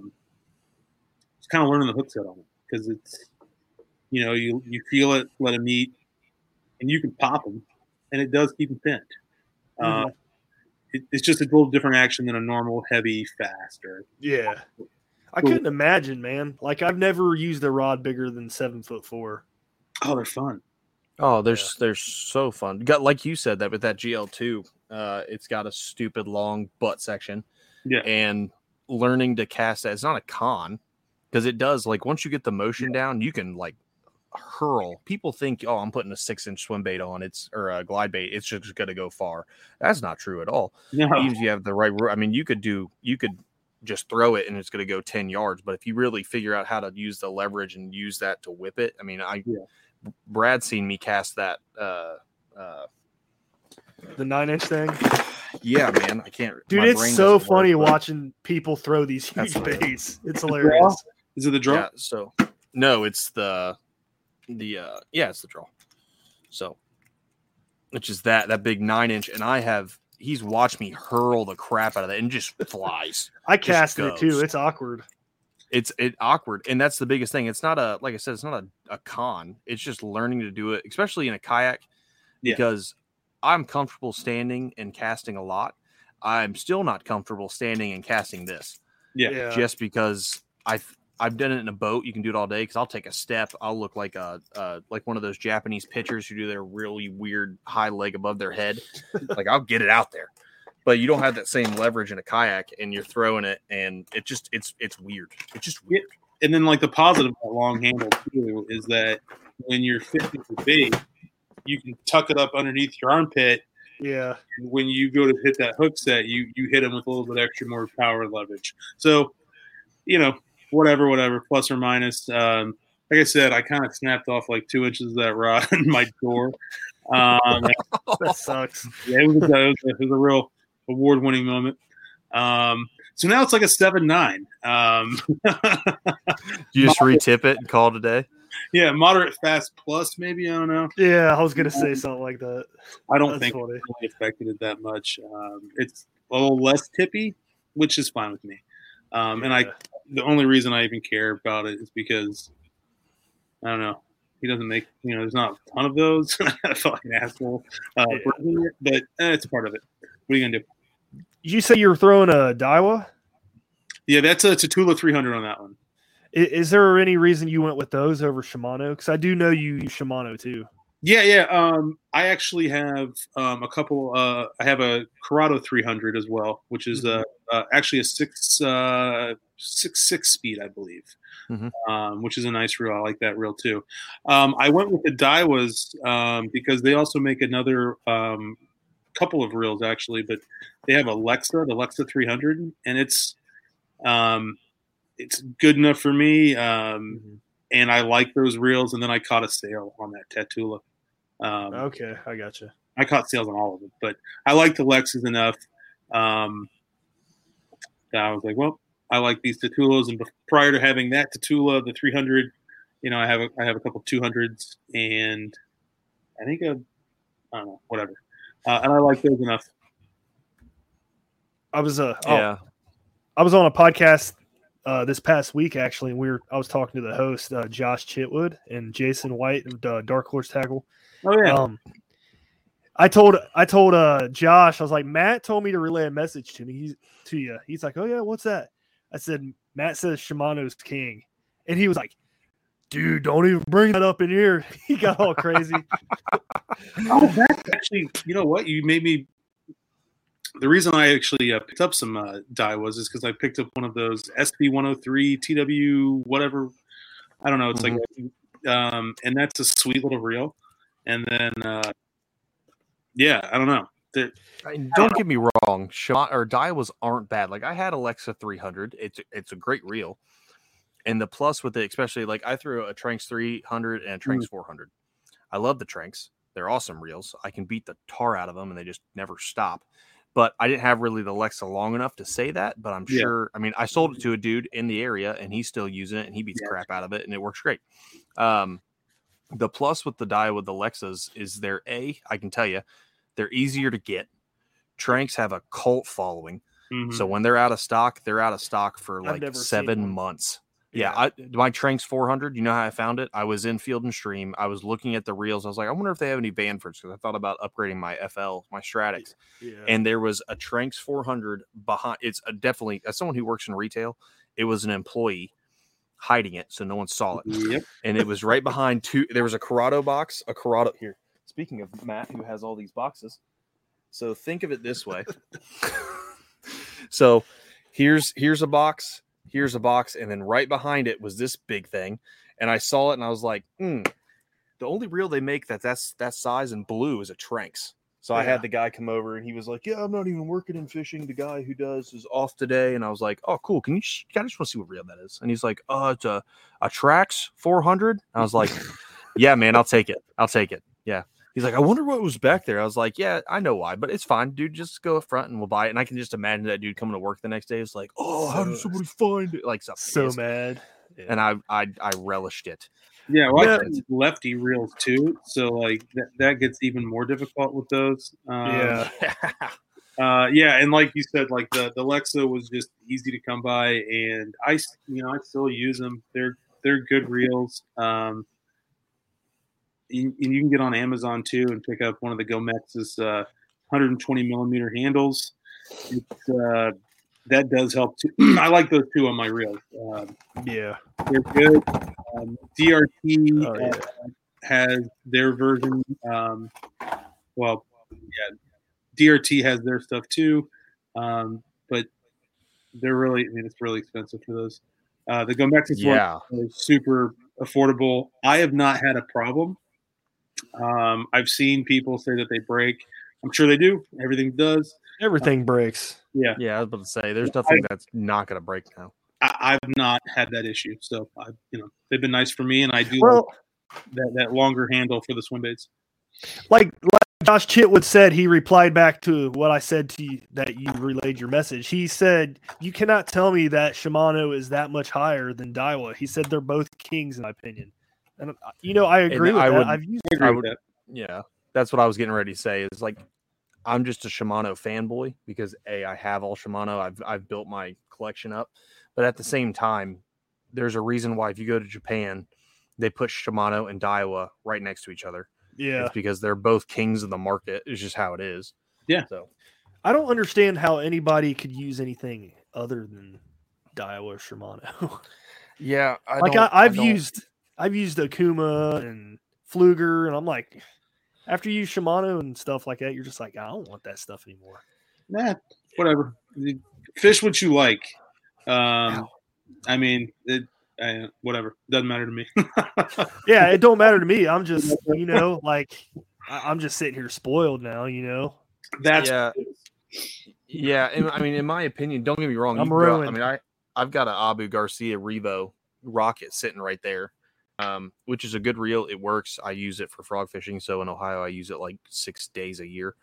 It's kind of learning the hook set on it because it's, you feel it, let them eat, and you can pop them, and it does keep them pinned. Mhm. It's just a little different action than a normal heavy fast. Yeah. I couldn't imagine, man. Like, I've never used a rod bigger than 7'4". Oh, they're fun. Oh, they're so fun. Got like you said that with that GL2, it's got a stupid long butt section. Yeah. And learning to cast that, it's not a con because it does, like, once you get the motion down, you can like hurl. People think, oh, I'm putting a 6-inch swim bait on, or a glide bait, it's just gonna go far. That's not true at all. No. Even if you have the right, I mean, you could just throw it and it's going to go 10 yards. But if you really figure out how to use the leverage and use that to whip it, I mean, Brad's seen me cast that. The 9-inch thing. Yeah, man, I can't. Dude, my it's brain so doesn't work, funny but- watching people throw these huge That's baits. It's hilarious. Is it the draw? Yeah, so no, it's it's the draw. So, which is that big 9-inch, and he's watched me hurl the crap out of that and just flies. I casted it too. goes. It's awkward. It's awkward, and that's the biggest thing. It's not like I said, it's not a con. It's just learning to do it, especially in a kayak, Yeah. because I'm comfortable standing and casting a lot. I'm still not comfortable standing and casting this, Yeah. just because I've done it in a boat. You can do it all day because I'll take a step. I'll look like like one of those Japanese pitchers who do their really weird high leg above their head. Like, I'll get it out there. But you don't have that same leverage in a kayak, and you're throwing it, and it's weird. It's just weird. And then, like, the positive of that long handle too is that when you're fishing for bait, you can tuck it up underneath your armpit. Yeah. When you go to hit that hook set, you hit them with a little bit extra more power and leverage. So, whatever, plus or minus. Like I said, I kind of snapped off like 2 inches of that rod in my door. That sucks. Yeah, it was a real award-winning moment. So now it's like a 7.9. You just retip it and call it a day. Yeah, moderate fast plus, maybe. I don't know. Yeah, I was gonna say something like that. I don't That's think funny. it really affected it that much. It's a little less tippy, which is fine with me. And the only reason I even care about it is because I don't know. He doesn't make, there's not a ton of those. I feel like an asshole. But it's part of it. What are you gonna do? Did you say you were throwing a Daiwa? Yeah, that's a Tatula 300 on that one. Is there any reason you went with those over Shimano? Because I do know you use Shimano too. Yeah. I actually have a couple. I have a Corrado 300 as well, which is actually a 6.6 speed, I believe, which is a nice reel. I like that reel too. I went with the Daiwas because they also make another couple of reels actually, but they have the Lexa 300, and it's good enough for me. And I like those reels. And then I caught a sale on that Tatula. Okay, I gotcha. I caught sales on all of it, but I like the Lexus enough. That I was like, well, I like these Tatulas, and prior to having that Tatula, the 300, I have a couple 200s, and I think I don't know, whatever, and I like those enough. I was on a podcast this past week actually, and I was talking to the host Josh Chitwood and Jason White of Dark Horse Tackle. Oh yeah. I told Josh, I was like, Matt told me to relay a message to me. He's like, oh yeah, what's that? I said, Matt says Shimano's king, and he was like, dude, don't even bring that up in here. He got all crazy. Oh, that's actually, you know what? You made me. The reason I actually picked up some Daiwas is because I picked up one of those SB103 TW whatever. I don't know. It's like, and that's a sweet little reel. And then, I don't know. Don't get me wrong, Daiwas aren't bad. Like I had Alexa 300. It's a great reel, and the plus with it, especially like I threw a Tranks 300 and a Tranks 400. I love the Tranks. They're awesome reels. I can beat the tar out of them, and they just never stop. But I didn't have really the Alexa long enough to say that. But I'm sure. I mean, I sold it to a dude in the area, and he's still using it, and he beats crap out of it, and it works great. The plus with the Daiwa, the Lexas, is I can tell you, they're easier to get. Tranks have a cult following. So when they're out of stock for like 7 months. Yeah. My Tranks 400, you know how I found it? I was in Field and Stream. I was looking at the reels. I was like, I wonder if they have any Banfords, because I thought about upgrading my FL, my Stratix. Yeah. And there was a Tranks 400 behind. It's definitely, as someone who works in retail, it was an employee hiding it so no one saw it. Yep. And it was right behind there was a Corrado box, here. Speaking of Matt, who has all these boxes. So think of it this way. So here's a box, and then right behind it was this big thing. And I saw it and I was like, the only reel they make that's that size and blue is a Tranks. So I had the guy come over and he was like, yeah, I'm not even working in fishing. The guy who does is off today. And I was like, oh, cool. I just want to see what reel that is. And he's like, it's a Trax 400. I was like, yeah, man, I'll take it. Yeah. He's like, I wonder what was back there. I was like, yeah, I know why, but it's fine, dude. Just go up front and we'll buy it. And I can just imagine that dude coming to work the next day. It's like, how did somebody find it? Like something. So mad. Yeah. And I relished it. Yeah, well, I think lefty reels too, so like that gets even more difficult with those. And like you said, like the Lexa was just easy to come by, and I still use them. They're good reels. And you can get on Amazon too and pick up one of the Gomex's 120 millimeter handles. That does help too. I like those two on my reels. They're good. DRT has their version. DRT has their stuff too, but they're really. I mean, it's really expensive for those. The Gomex's one is super affordable. I have not had a problem. I've seen people say that they break. I'm sure they do. Everything does. Everything breaks. Yeah. Yeah, I was about to say, there's nothing that's not going to break now. I've not had that issue. So, they've been nice for me, and I do like that longer handle for the swim baits. Like Josh Chitwood said, he replied back to what I said to you, that you relayed your message. He said, you cannot tell me that Shimano is that much higher than Daiwa. He said they're both kings, in my opinion. And, I agree with that. I've used that. Yeah, that's what I was getting ready to say. Is like, I'm just a Shimano fanboy because I have all Shimano. I've built my collection up, but at the same time, there's a reason why if you go to Japan, they put Shimano and Daiwa right next to each other. Yeah, it's because they're both kings of the market. It's just how it is. Yeah. So I don't understand how anybody could use anything other than Daiwa or Shimano. Yeah, I've used Akuma and Fluger, and I'm like, after you use Shimano and stuff like that, you're just like, I don't want that stuff anymore. Nah, whatever. Fish what you like. I mean, whatever. Doesn't matter to me. Yeah, it don't matter to me. I'm just, like I'm just sitting here spoiled now. That's yeah. I mean, in my opinion, don't get me wrong. I'm ruined. I've got an Abu Garcia Revo Rocket sitting right there, which is a good reel. It works. I use it for frog fishing. So in Ohio, I use it like 6 days a year.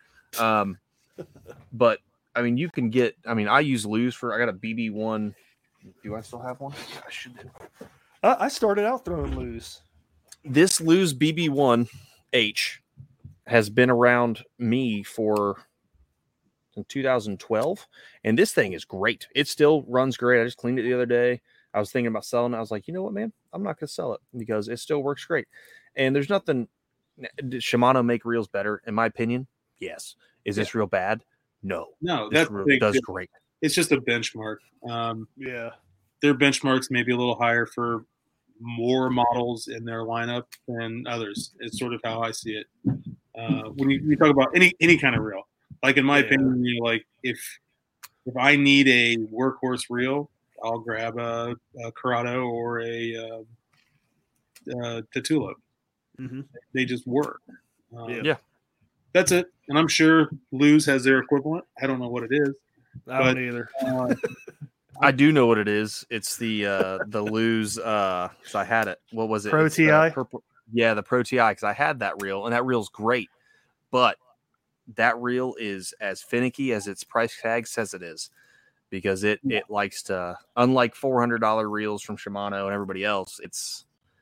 But I mean, you can get. I mean, I use Lew's I got a BB1. Do I still have one? I should do. I started out throwing Lew's. This Lew's BB1H has been around me since 2012, and this thing is great. It still runs great. I just cleaned it the other day. I was thinking about selling it. I was like, you know what, man? I'm not going to sell it because it still works great. And there's nothing. Did Shimano make reels better? In my opinion, yes. Is this real bad? No. This reel does great. It's just a benchmark. Their benchmarks may be a little higher for more models in their lineup than others. It's sort of how I see it. When you talk about any kind of reel, like in my opinion, like if I need a workhorse reel, I'll grab a Corrado or a Tatulo. Mm-hmm. They just work. That's it. And I'm sure Lew's has their equivalent. I don't know what it is. I don't either. I do know what it is. It's the Lew's. So I had it. What was it? Pro TI. The Pro TI, because I had that reel, and that reel's great. But that reel is as finicky as its price tag says it is, because it likes to. Unlike $400 reels from Shimano and everybody else, it's.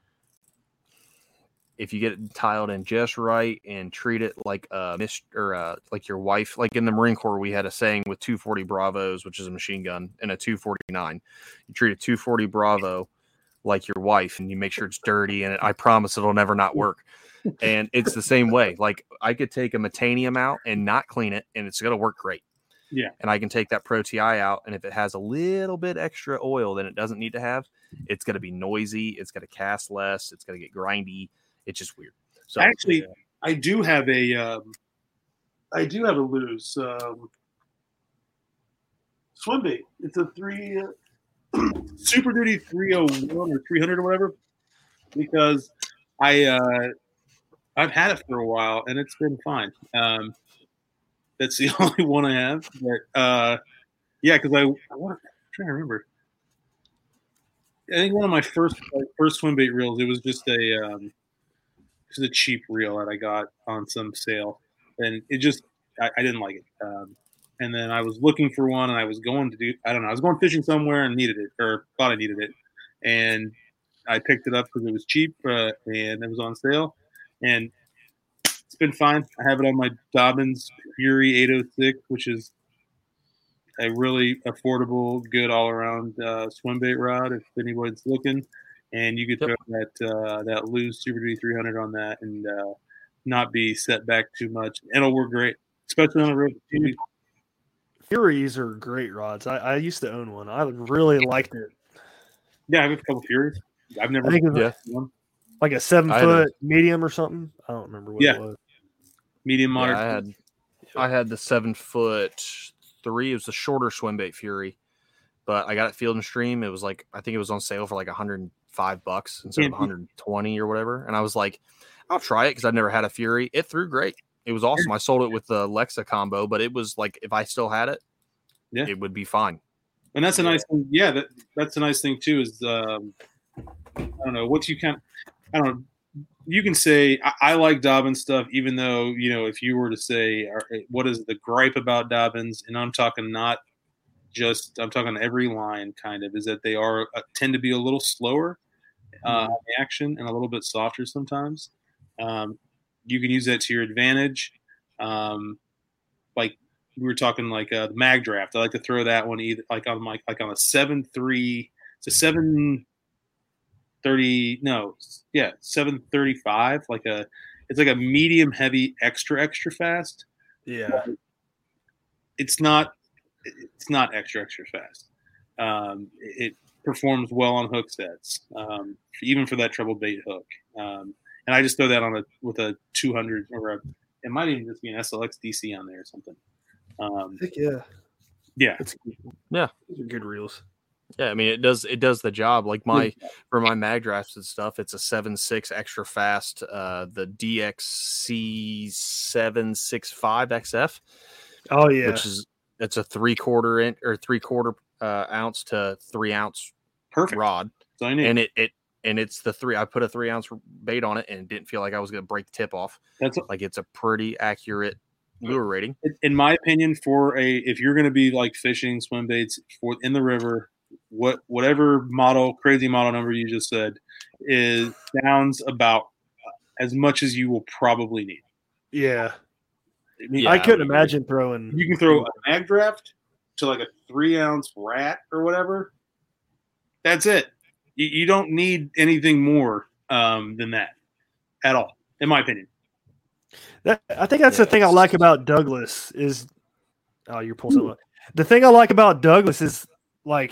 If you get it tiled in just right and treat it like like your wife, like in the Marine Corps, we had a saying with 240 Bravos, which is a machine gun, and a 249. You treat a 240 Bravo like your wife, and you make sure it's dirty, and I promise it'll never not work. And it's the same way. Like I could take a Metanium out and not clean it, and it's going to work great. Yeah. And I can take that Pro TI out, and if it has a little bit extra oil than it doesn't need to have, it's going to be noisy. It's going to cast less. It's going to get grindy. It's just weird. So actually, I do have a Lew's swim bait. It's a Super Duty 301 or 300 or whatever. Because I've had it for a while and it's been fine. That's the only one I have. But because I'm trying to remember. I think one of my first swim bait reels. It was just a cheap reel that I got on some sale, and it just I didn't like it. And then I was looking for one, and I was going fishing somewhere and needed it, or thought I needed it, and I picked it up because it was cheap and it was on sale, and it's been fine. I have it on my Dobyns Fury 806, which is a really affordable, good all-around swim bait rod if anybody's looking. And you could throw that Lew's Super Duty 300 on that and not be set back too much. It'll work great, especially on the road. Furies are great rods. I used to own one. I really liked it. Yeah, I have a couple Furies. I've never one. Like a 7-foot medium or something. I don't remember what it was. Medium moderate. I had the 7'3". It was a shorter swim bait Fury, but I got it Field and Stream. It was like, I think it was on sale for like $105 instead of 120 or whatever. And I was like, I'll try it because I've never had a Fury. It threw great. It was awesome. I sold it with the Lexa combo, but it was like, if I still had it, it would be fine. And that's a nice thing. Yeah, that's a nice thing too. Is I don't know what you can. I don't know. You can say I like Dobyns stuff, even though if you were to say what is the gripe about Dobyns, and I'm talking I'm talking every line kind of, is that they tend to be a little slower in action and a little bit softer sometimes. You can use that to your advantage. Like we were talking, like the Mag Draft. I like to throw that one either like on a 7.3. It's a 735. It's like a medium heavy extra fast. Yeah, it's not extra fast. It performs well on hook sets, even for that treble bait hook. and I just throw that with a 200 or it might even just be an SLX DC on there or something. Yeah. Yeah. Yeah. Those are good reels. Yeah, I mean it does the job. Like for my mag drafts and stuff, it's a 7.6 extra fast, the DXC 765 XF. Oh yeah, it's a 3/4 ounce to 3 ounce Perfect rod. So I need. And it's the 3. I put a 3 ounce bait on it and it didn't feel like I was going to break the tip off. It's a pretty accurate lure rating. In my opinion, if you're going to be like fishing swim baits in the river, whatever crazy model number you just said sounds about as much as you will probably need. Yeah. Yeah, I couldn't imagine throwing. You can throw a mag draft to like a 3 ounce rat or whatever. That's it. You don't need anything more than that at all, in my opinion. I think that's the thing I like about Douglas is. Oh, you're pulling something up. The thing I like about Douglas is like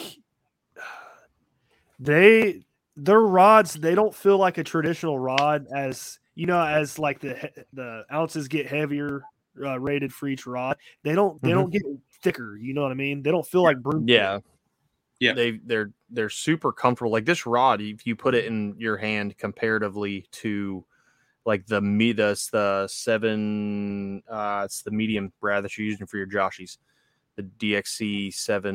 their rods. They don't feel like a traditional rod as like the ounces get heavier rated for each rod. They don't get thicker. You know what I mean? They don't feel like broom. Yeah. They're super comfortable. Like this rod, if you put it in your hand comparatively to like the it's the medium, Brad, that you're using for your Joshies, the DXC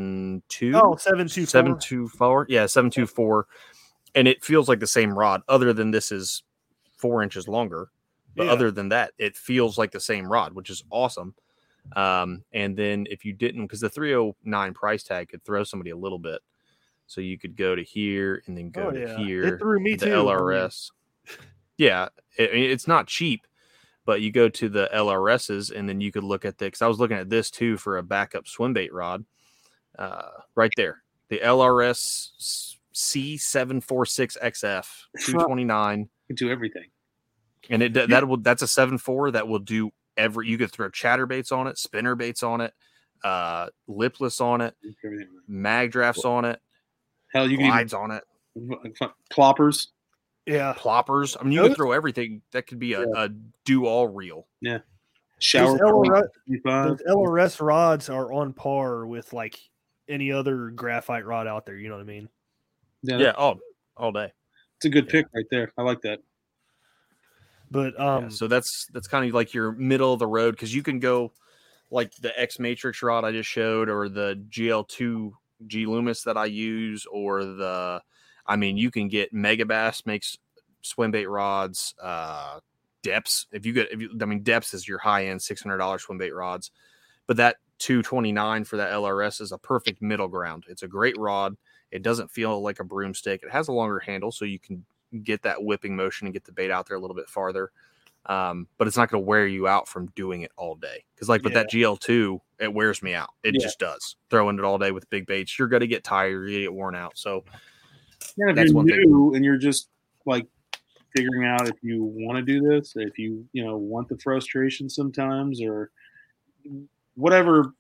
724. Yeah, 724, and it feels like the same rod. Other than this is 4 inches longer, but other than that, it feels like the same rod, which is awesome. And then if you didn't, because the 309 price tag could throw somebody a little bit, so you could go to here and then go to here. It threw me the too. LRS. Yeah, it's not cheap, but you go to the LRSs and then you could look at because I was looking at this too for a backup swim bait rod. Right there, the LRS C746 XF 229. You can do everything, and that's a 7.4 that will do. You could throw chatterbaits on it, spinner baits on it, lipless on it, mag drafts on it, hell, you glides on it, ploppers. Yeah, ploppers. I mean, you could throw everything. That could be a do-all reel. Yeah, shower. Those LRS rods are on par with like any other graphite rod out there. You know what I mean? Yeah, all day. It's a good pick right there. I like that. But so that's kind of like your middle of the road because you can go like the X Matrix rod I just showed, or the GL2 G Loomis that I use, or you can get Megabass makes swim bait rods, Depths. Depths is your high end $600 swim bait rods, but that 229 for that LRS is a perfect middle ground. It's a great rod. It doesn't feel like a broomstick. It has a longer handle, so you can get that whipping motion and get the bait out there a little bit farther. But it's not going to wear you out from doing it all day. Because with that GL2, it wears me out. It just does. Throwing it all day with big baits, you're going to get tired. You're going to get worn out. So if you're new and you're just like figuring out if you want to do this, if you want the frustration sometimes or whatever,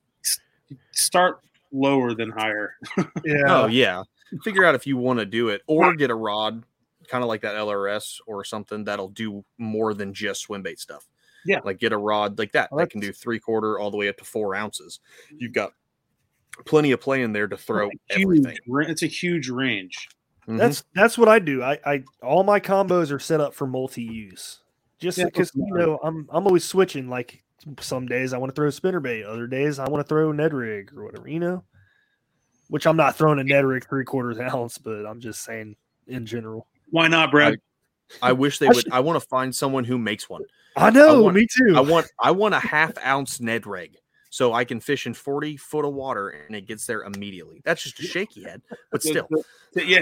start lower than higher. Yeah. Oh yeah. Figure out if you want to do it or get a rod kind of like that LRS or something that'll do more than just swim bait stuff. Yeah. Like get a rod like that. That can do 3/4 all the way up to 4 ounces. You've got plenty of play in there to throw everything. It's a huge range. Mm-hmm. That's what I do. I all my combos are set up for multi-use. Just because I'm always switching. Like some days I want to throw spinnerbait, other days I want to throw Ned rig or whatever, Which I'm not throwing a Ned rig 3/4 ounce, but I'm just saying in general. Why not, Brad? I wish they would. I want to find someone who makes one. I know, me too. I want a 1/2 ounce Ned rig so I can fish in 40 foot of water and it gets there immediately. That's just a shaky head, but still. Yeah.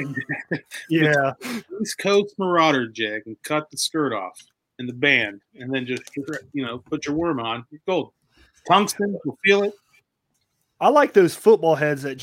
East Coast Marauder jig and cut the skirt off in the band and then just put your worm on. You're gold. Tungsten, you'll feel it. I like those football heads that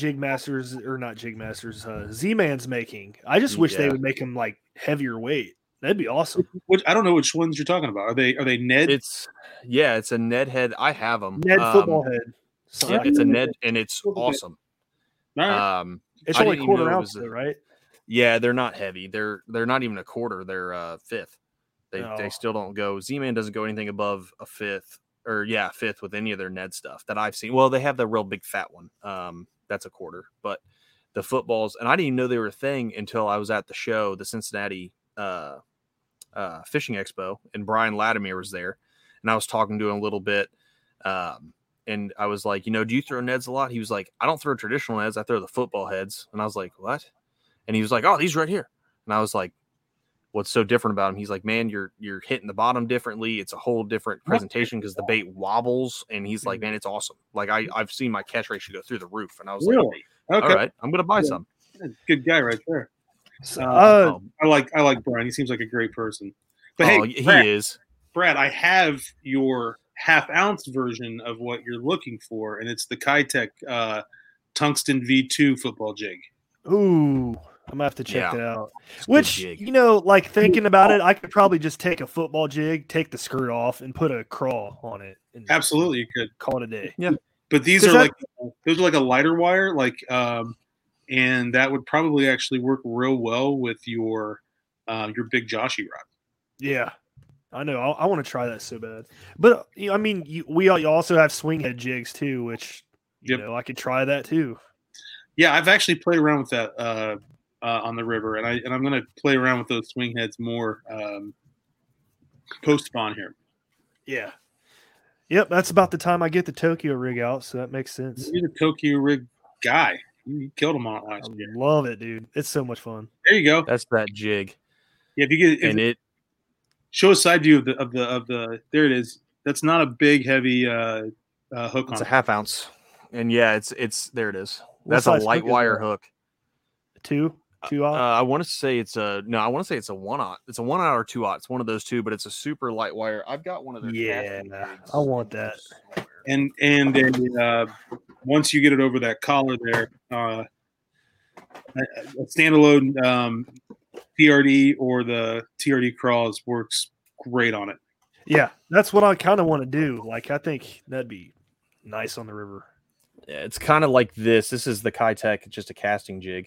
Z-Man's making. I just wish they would make them like heavier weight. That'd be awesome. I don't know which ones you're talking about. Are they Ned? It's a Ned head. I have them. Ned football head. Yeah, it's a Ned, and it's awesome. Right. It's only 1/4 ounce, though, right? Yeah, they're not heavy. They're not even 1/4. They're 1/5. They still don't go. Z-Man doesn't go anything above a fifth with any of their Ned stuff that I've seen. Well, they have the real big fat one. That's a quarter, but the footballs, and I didn't even know they were a thing until I was at the show, the Cincinnati Fishing Expo, and Brian Latimer was there, and I was talking to him a little bit. And I was like, do you throw Neds a lot? He was like, I don't throw traditional Neds. I throw the football heads. And I was like, what? And he was like, oh, these right here. And I was like, what's so different about him? He's like, man, you're hitting the bottom differently. It's a whole different presentation because the bait wobbles. And he's like, man, it's awesome. Like I've seen my catch ratio go through the roof. And I was Really? like, Okay. all right, I'm going to buy some. Good guy right there. So, I like Brian. He seems like a great person. But Oh, hey, he Brad, is. Brad, I have your half-ounce version of what you're looking for, and it's the Kitech Tungsten V2 football jig. ooh, I'm gonna have to check Yeah. that out. It's a good Which, jig. like thinking about it, I could probably just take a football jig, take the skirt off, and put a crawl on it, and Absolutely, you could. call it a day. But these 'Cause are that- those are like a lighter wire, and that would probably actually work real well with your big Joshy rod. Yeah, I know. I want to try that so bad. But I mean, you also have swing head jigs too, which Yep. I could try that too. Yeah, I've actually played around with that on the river, and I'm going to play around with those swing heads more post spawn here. Yeah. Yep, that's about the time I get the Tokyo rig out, so that makes sense. You're the Tokyo rig guy. You killed him on it I last year. love it, dude. It's so much fun. There you go. That's that jig. Yeah, if you get And it, show a side view of the there it is. That's not a big heavy hook it's on a it. half ounce. And yeah, it's there it is. What That's a size light hook is wire that? hook. Two aught? I want to say it's a 1/0. It's a 1/0 or 2/0. It's one of those two, but it's a super light wire. I've got one of their Yeah, casting jigs I want that. And once you get it over that collar there, a standalone TRD or the TRD crawls works great on it. Yeah, that's what I kind of want to do. Like, I think that'd be nice on the river. Yeah, it's kind of like this. This is the Kitech, just a casting jig.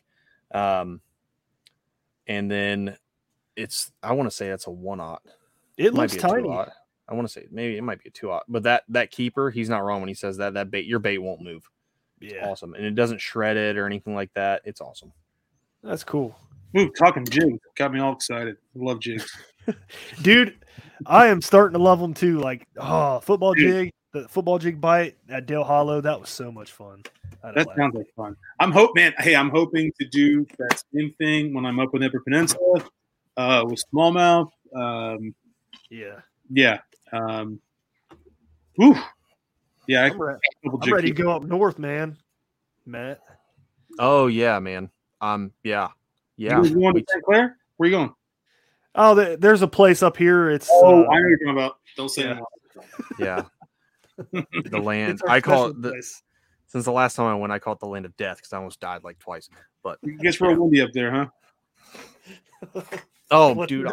And then I want to say that's a 1/0. It Might looks be a tiny. 2/0. I want to say maybe it might be a 2/0. But that keeper, he's not wrong when he says that your bait won't move. Yeah, Awesome. And it doesn't shred it or anything like that. It's awesome. that's cool. Ooh, talking jigs got me all excited. I love jigs. Dude, I am starting to love them too. Like, football Dude. jig, the football jig bite at Dale Hollow, that was so much fun. I had a That blast. sounds like fun. I'm hoping to do that same thing when I'm up in Upper Peninsula with smallmouth. Yeah. Yeah. Whew. Yeah, I'm ready to go up north, man. Matt. Oh yeah, man. Yeah. You guys going to St. Clair? Where are you going? Oh, there's a place up here. It's I know what you're talking about. Don't say yeah. that. Yeah. The land. it's our I call special it place. since the last time I went, I call it the land of death because I almost died like twice. But It gets real windy up there, huh? oh, What- dude,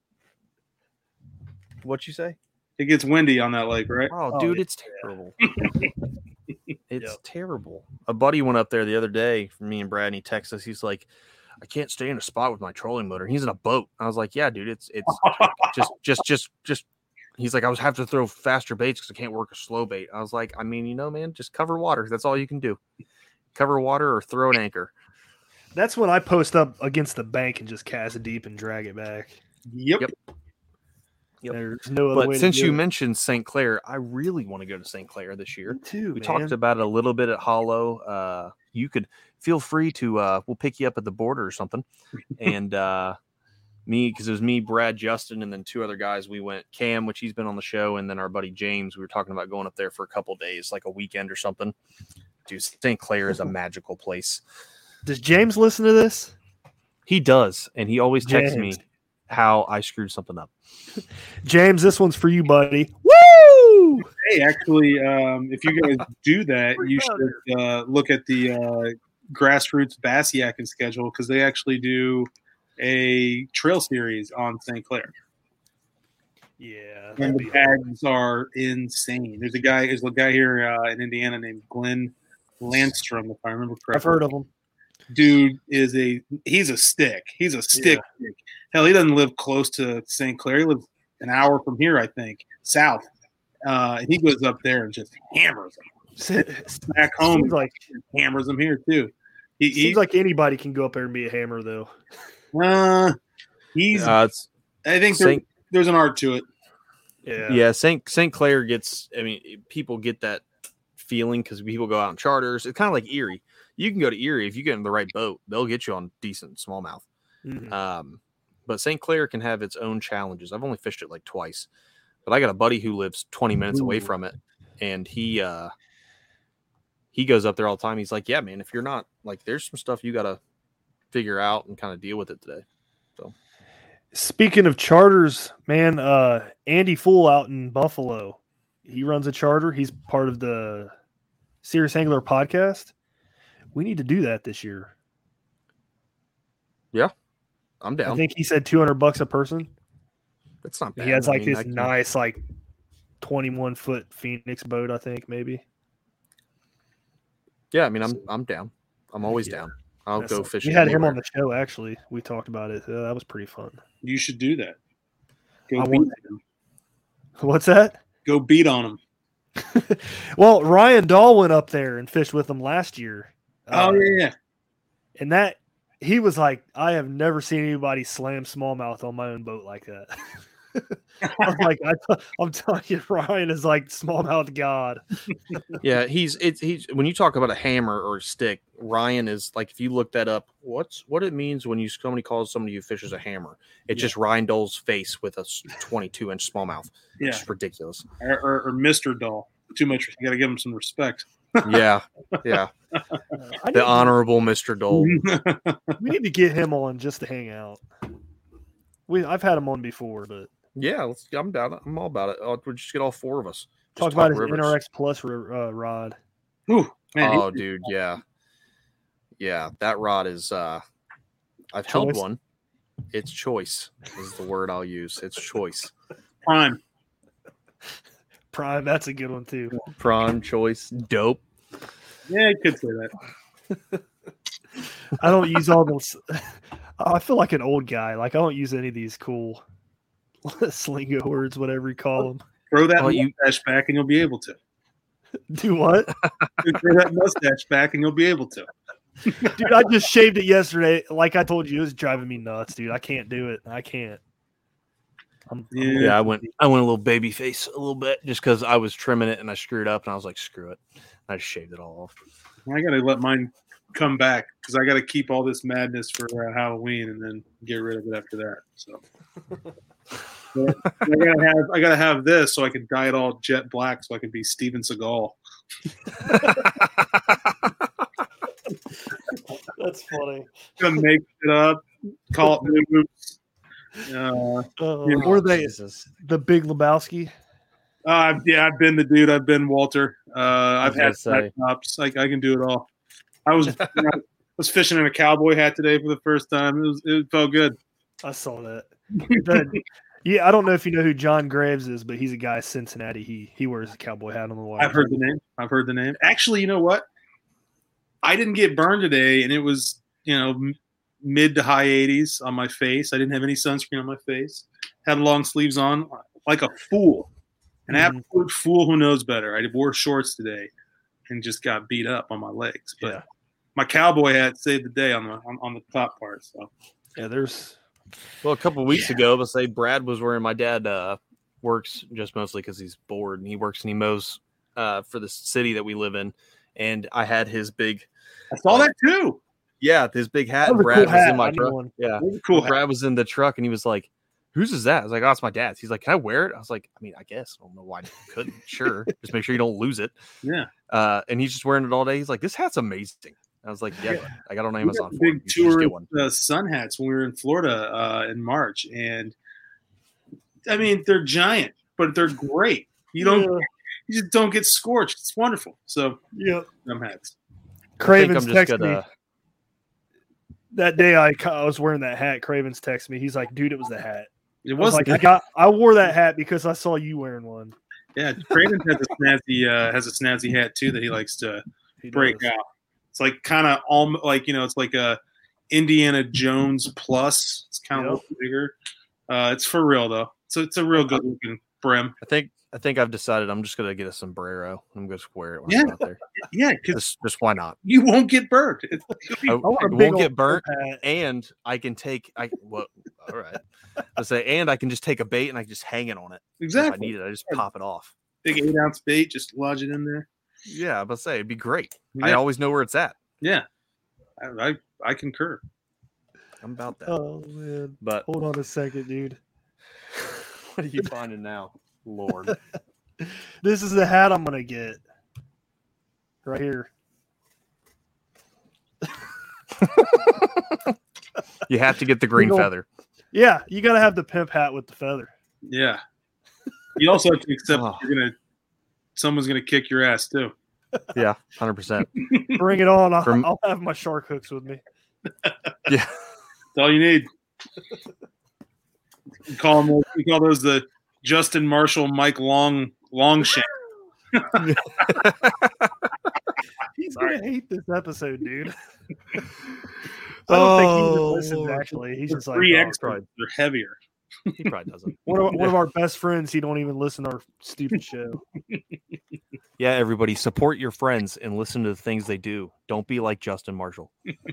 what'd you say? It gets windy on that lake, right? Oh, Oh, dude, yeah. it's terrible. It's Yep. terrible. A buddy went up there the other day for me and Brad, and he texted us. He's like, I can't stay in a spot with my trolling motor. He's in a boat. I was like, yeah, dude, it's just. He's like, I was have to throw faster baits because I can't work a slow bait. I was like, I mean, man, just cover water. That's all you can do. Cover water or throw an anchor. That's when I post up against the bank and just cast it deep and drag it back. Yep. Yep. There's no other way But to since do you it. mentioned St. Clair, I really want to go to St. Clair this year. Me too, We man. talked about it a little bit at Hollow. You could feel free to we'll pick you up at the border or something. And because it was me, Brad, Justin, and then two other guys. We went Cam, which he's been on the show, and then our buddy James. We were talking about going up there for a couple days, like a weekend or something. Dude, St. Clair is a magical place. Does James listen to this? He does, and he always texts me James. how I screwed something up. James, this one's for you, buddy. Woo! Hey, actually, if you guys do that, you should look at the Grassroots Bass Yakking schedule because they actually do a trail series on St. Clair. Yeah. And that'd the be- bags are insane. There's a guy here in Indiana named Glenn Landstrom, if I remember correctly. I've heard of him. Dude he's a stick. He's a stick. Hell, he doesn't live close to St. Clair. He lives an hour from here, I think, south. He goes up there and just hammers them. Back home, Seems like hammers them here too. seems like anybody can go up there and be a hammer, though. He's. It's I think Saint- there's an art to it. yeah. St. Clair gets. I mean, people get that feeling because people go out on charters. It's kind of like Erie. You can go to Erie if you get in the right boat; they'll get you on decent smallmouth. Mhm. But St. Clair can have its own challenges. I've only fished it like twice, but I got a buddy who lives 20 minutes away from it, and he goes up there all the time. He's like, "Yeah, man, if you're not like, there's some stuff you got to figure out and kind of deal with it today." So, Speaking of charters, man, Andy Fool out in Buffalo, he runs a charter. He's part of the Serious Angler podcast. We need to do that this year. I'm I down. think he said $200 a person. That's not bad. He has I like mean, this I can- nice, like 21-foot Phoenix boat, I think, maybe. Yeah, I mean, I'm down. I'm always Yeah. down. I'll That's go like- fishing. We had him anywhere. on the show, actually. We talked about it. That was pretty fun. You should do that. Go I beat want- him. What's that? Go beat on him. Well, Ryan Dahl went up there and fished with him last year. Oh yeah. And that he was like, I have never seen anybody slam smallmouth on my own boat like that. I'm like, I'm telling you, Ryan is like smallmouth god. Yeah, he's when you talk about a hammer or a stick, Ryan is like, if you look that up, what it means when somebody calls somebody who fishes a hammer, it's just Ryan Dole's face with a 22-inch smallmouth. Yeah. It's ridiculous. Or Mr. Doll. Too much. You got to give him some respect. Yeah, the honorable Mr. Dole. We need to get him on just to hang out. I've had him on before, but Yeah, I'm down. I'm all about it. We'll just get all four of us. talk Just about his rivers. NRX Plus rod. Ooh, man, Oh, dude, yeah, that rod is. I've held Choice. one. It's choice is the word I'll use. It's choice. prime. Prime, that's a good one too. Prime choice. Dope. Yeah, you could say that. I don't use all those. I feel like an old guy. Like I don't use any of these cool slingo words, whatever you call them. Throw that Oh, you- mustache back and you'll be able to. Do what? Throw that mustache back and you'll be able to. Dude, I just shaved it yesterday. Like I told you, it was driving me nuts, dude. I can't do it. I can't. Yeah, I went a little baby face a little bit just because I was trimming it and I screwed up and I was like, screw it. I just shaved it all off. I got to let mine come back because I got to keep all this madness for Halloween and then get rid of it after that. So but I gotta have this so I can dye it all jet black so I can be Steven Seagal. That's funny. Gonna make it up, call it moves. Were they Jesus. the Big Lebowski? Yeah, I've been the dude. I've been Walter. I've had was gonna say. tops. I can do it all. I was was fishing in a cowboy hat today for the first time. It felt good. I saw that. Yeah, I don't know if you know who John Graves is, but he's a guy in Cincinnati. He wears a cowboy hat on the water. I've heard the name. Actually, you know what? I didn't get burned today, and it was mid to high 80s on my face. I didn't have any sunscreen on my face. Had long sleeves on, like a fool, an absolute fool who knows better. I wore shorts today, and just got beat up on my legs. But Yeah. my cowboy hat saved the day on the top part. So Yeah, there's Well, a couple of weeks ago, let's say Brad was wearing, my dad works just mostly because he's bored and he works and he mows for the city that we live in. And I had his big, I saw that too. his big hat. That And was a Brad cool was hat. in my I knew truck. one. Yeah. That was a cool. Brad was in the truck and he was like, whose is that? I was like, oh, it's my dad's. He's like, can I wear it? I was like, I mean, I guess. I don't know why you couldn't. Sure. Just make sure you don't lose it. Yeah. And he's just wearing it all day. He's like, this hat's amazing. I was like, yeah, I got it on We Amazon. got For big you. You should just get one. tourist sun hats when we were in Florida in March, and I mean they're giant, but they're great. You just don't get scorched. It's wonderful. So Yeah. them hats. Cravens I'm just texted me gonna. that day. I was wearing that hat. Cravens texted me. He's like, "Dude, it was the hat." It I was was like, I wore that hat because I saw you wearing one. yeah. Craven has a snazzy hat too that he likes to He break does. out. It's like kind of almost like it's like a Indiana Jones plus. It's kind of a little bigger. It's for real though. it's a real good looking brim. I think I've decided I'm just gonna get a sombrero. I'm gonna wear it when Yeah. I'm out there. Yeah, because Just why not? you won't get burned. I want a big won't old get burnt, hat. and I can take. All right. I say, and I can just take a bait and I can just hang it on it. If I Exactly. need it, I just pop it off. Big 8-ounce bait, just lodge it in there. Yeah, I'm about to say it'd be great. Yeah. I always know where it's at. Yeah, I concur. I'm about that. Oh man. But Hold on a second, dude. what are you finding now, Lord? This is the hat I'm gonna get. Right here. You have to get the green Big old- feather. Yeah, you gotta have the pimp hat with the feather. Yeah. You also have to accept Oh. someone's gonna kick your ass too. Yeah, 100%. Bring it on. From- I'll have my shark hooks with me. Yeah. That's all you need. You call those the Justin Marshall, Mike Longshank. He's gonna hate this episode, dude. I don't think he even listens. Lord. Actually, he's just like Three oh, extras. They're heavier. He probably doesn't. one of our best friends. He don't even listen to our stupid show. Yeah, everybody support your friends and listen to the things they do. Don't be like Justin Marshall.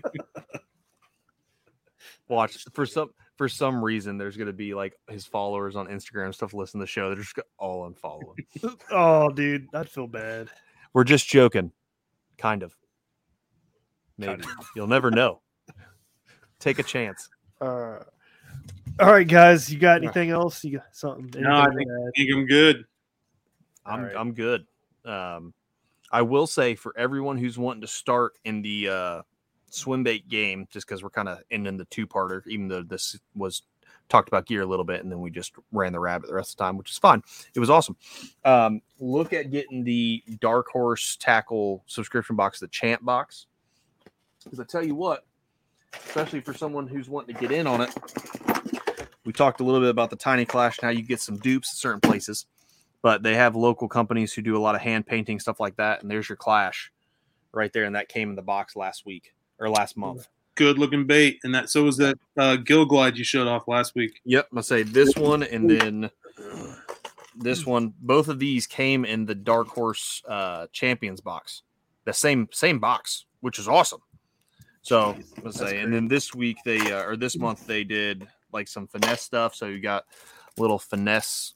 Watch for some reason there's going to be like his followers on Instagram and stuff listen to the show. They're just gonna all unfollow him. Oh, dude, I'd feel bad. We're just joking, kind of. Maybe you'll never know. Take a chance. All right, guys, you got anything else? You got something? No, I anything to add? think I'm good. I'm good. I will say for everyone who's wanting to start in the swim bait game, just because we're kind of ending the two-parter, even though this was talked about gear a little bit, and then we just ran the rabbit the rest of the time, which is fun. It was awesome. Look at getting the Dark Horse Tackle subscription box, the Champ box, because I tell you what, especially for someone who's wanting to get in on it, we talked a little bit about the Tiny Clash. Now you get some dupes at certain places, but they have local companies who do a lot of hand painting, stuff like that. And there's your Clash right there. And that came in the box last month. Good looking bait, and that so was that Gill Glide you showed off last week. Yep. I'll say this one and then this one. Both of these came in the Dark Horse Champions box. The same box, which is awesome. So let's say, and then this week or this month they did like some finesse stuff. So you got little finesse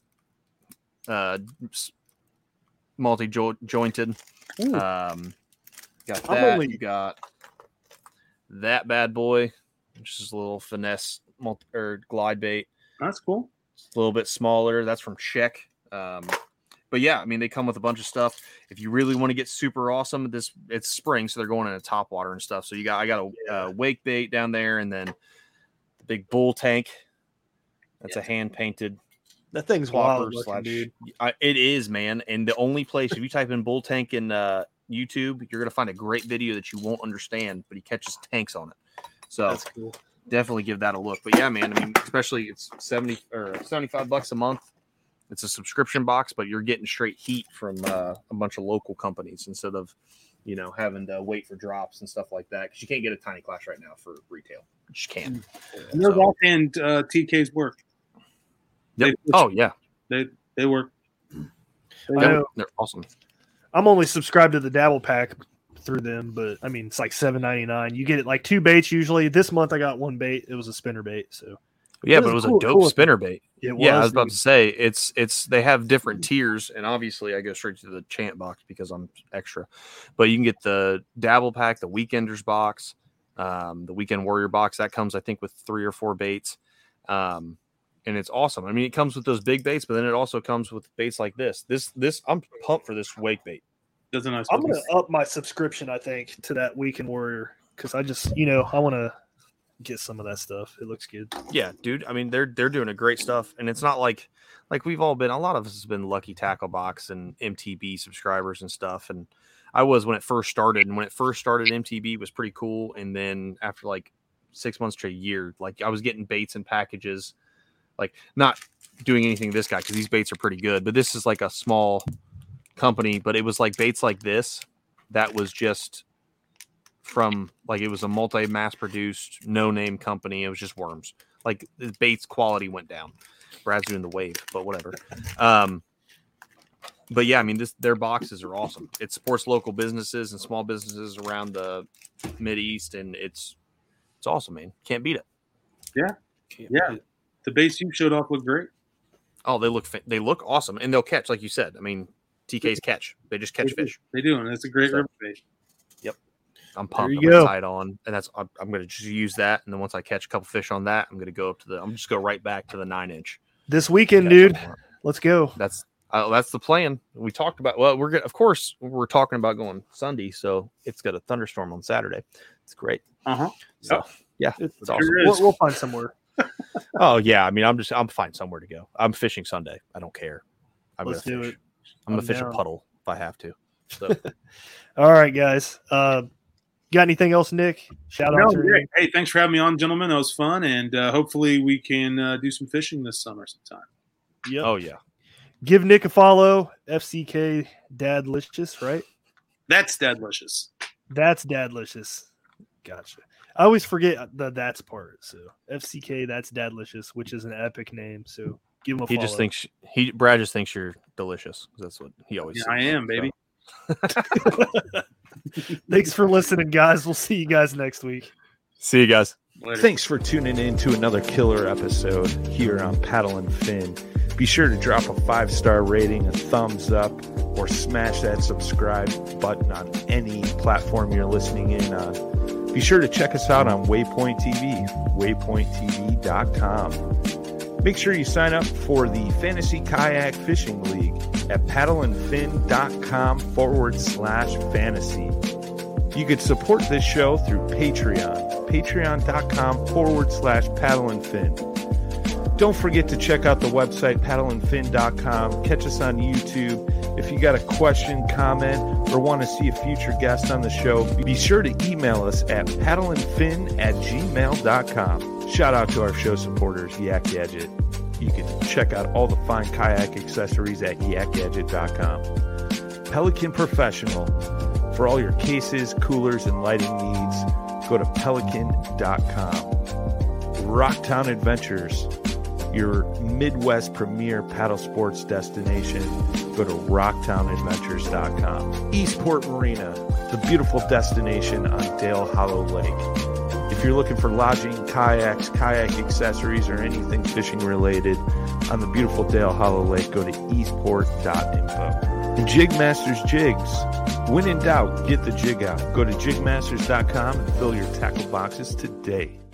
multi-jointed. Got that. You got that bad boy, which is a little finesse glide bait. That's cool. It's a little bit smaller. That's from Czech. But yeah, I mean, they come with a bunch of stuff. If you really want to get super awesome, it's spring, so they're going into top water and stuff. So I got a wake bait down there, and then the big bull tank. That's a hand painted. That thing's wild looking, dude. It is, man. And the only place, if you type in bull tank in YouTube, you're gonna find a great video that you won't understand, but he catches tanks on it. So That's cool. Definitely give that a look. But yeah, man, I mean, especially it's $75 a month. It's a subscription box, but you're getting straight heat from a bunch of local companies instead of, having to wait for drops and stuff like that. Because you can't get a Tiny Clash right now for retail. You just can't. And those offhand TKs work. Yep. Yeah. They work. They're awesome. I'm only subscribed to the Dabble Pack through them, but I mean, it's like $7.99. You get like 2 baits usually. This month I got 1 bait. It was a spinner bait. So yeah, but it was a dope spinner bait. I was about to say it's they have different tiers, and obviously I go straight to the Champ box because I'm extra. But you can get the Dabble Pack, the Weekenders box, the Weekend Warrior box. That comes, I think, with 3 or 4 baits. And it's awesome. I mean, it comes with those big baits, but then it also comes with baits like this. This I'm pumped for this wake bait. That's a nice. I'm going to up my subscription, I think, to that Weekend Warrior because I just, I want to get some of that stuff. It looks good. Yeah, dude. I mean, they're doing a great stuff, and it's not like we've all been. A lot of us has been Lucky Tackle Box and MTB subscribers and stuff. And I was when it first started. And when it first started, MTB was pretty cool. And then after like 6 months to a year, like I was getting baits and packages, like not doing anything to this guy because these baits are pretty good. But this is like a small company, but it was like baits like this that was just from like it was a multi-mass produced no name company. It was just worms. Like the baits quality went down. Brad's doing the wave, but whatever. But yeah, I mean, their boxes are awesome. It supports local businesses and small businesses around the Mideast, and it's awesome, man. Can't beat it. Yeah. The base you showed off looked great. Oh, they look awesome, and they'll catch, like you said. I mean, TK's catch. They just catch fish. They do, and it's a great river bait. Yep. I'm pumped. you I'm go. tied on, and I'm going to just use that, and then once I catch a couple fish on that, I'm going to go up to I'm just go right back to the 9-inch. This weekend, dude. Let's go. That's the plan. We talked about. Well, of course, we're talking about going Sunday, so it's got a thunderstorm on Saturday. It's great. So yeah, it's awesome. We'll find somewhere. Oh yeah, I mean, I'm fine somewhere to go. I'm fishing Sunday. I don't care. Let's do it. I'm gonna fish down. a puddle if I have to. So All right, guys. Got anything else, Nick? Shout out to great. Hey, thanks for having me on, gentlemen. That was fun, and hopefully we can do some fishing this summer sometime. Yep. oh yeah, Give Nick a follow. FCK Dadlicious, right? That's Dadlicious. That's Dadlicious. Gotcha. I always forget the that's part. So FCK, that's Dadlicious, which is an epic name. So give him a follow. Brad just thinks you're delicious. That's what he always says. I am, baby. Thanks for listening, guys. We'll see you guys next week. See you guys. Later. Thanks for tuning in to another killer episode here on Paddle and Fin. Be sure to drop a 5-star rating, a thumbs up, or smash that subscribe button on any platform you're listening in on. Be sure to check us out on Waypoint TV, waypointtv.com. Make sure you sign up for the Fantasy Kayak Fishing League at paddleandfin.com/fantasy. You could support this show through Patreon, patreon.com/paddleandfin. Don't forget to check out the website, paddleandfin.com. Catch us on YouTube. If you got a question, comment, or want to see a future guest on the show, be sure to email us at paddleandfin@gmail.com. Shout out to our show supporters, Yak Gadget. You can check out all the fine kayak accessories at yakgadget.com. Pelican Professional. For all your cases, coolers, and lighting needs, go to pelican.com. Rocktown Adventures, your Midwest premier paddle sports destination. Go to rocktownadventures.com. Eastport Marina, the beautiful destination on Dale Hollow Lake. If you're looking for lodging, kayaks, kayak accessories, or anything fishing related on the beautiful Dale Hollow Lake, go to eastport.info. And Jigmasters Jigs. When in doubt, get the jig out. Go to jigmasters.com and fill your tackle boxes today.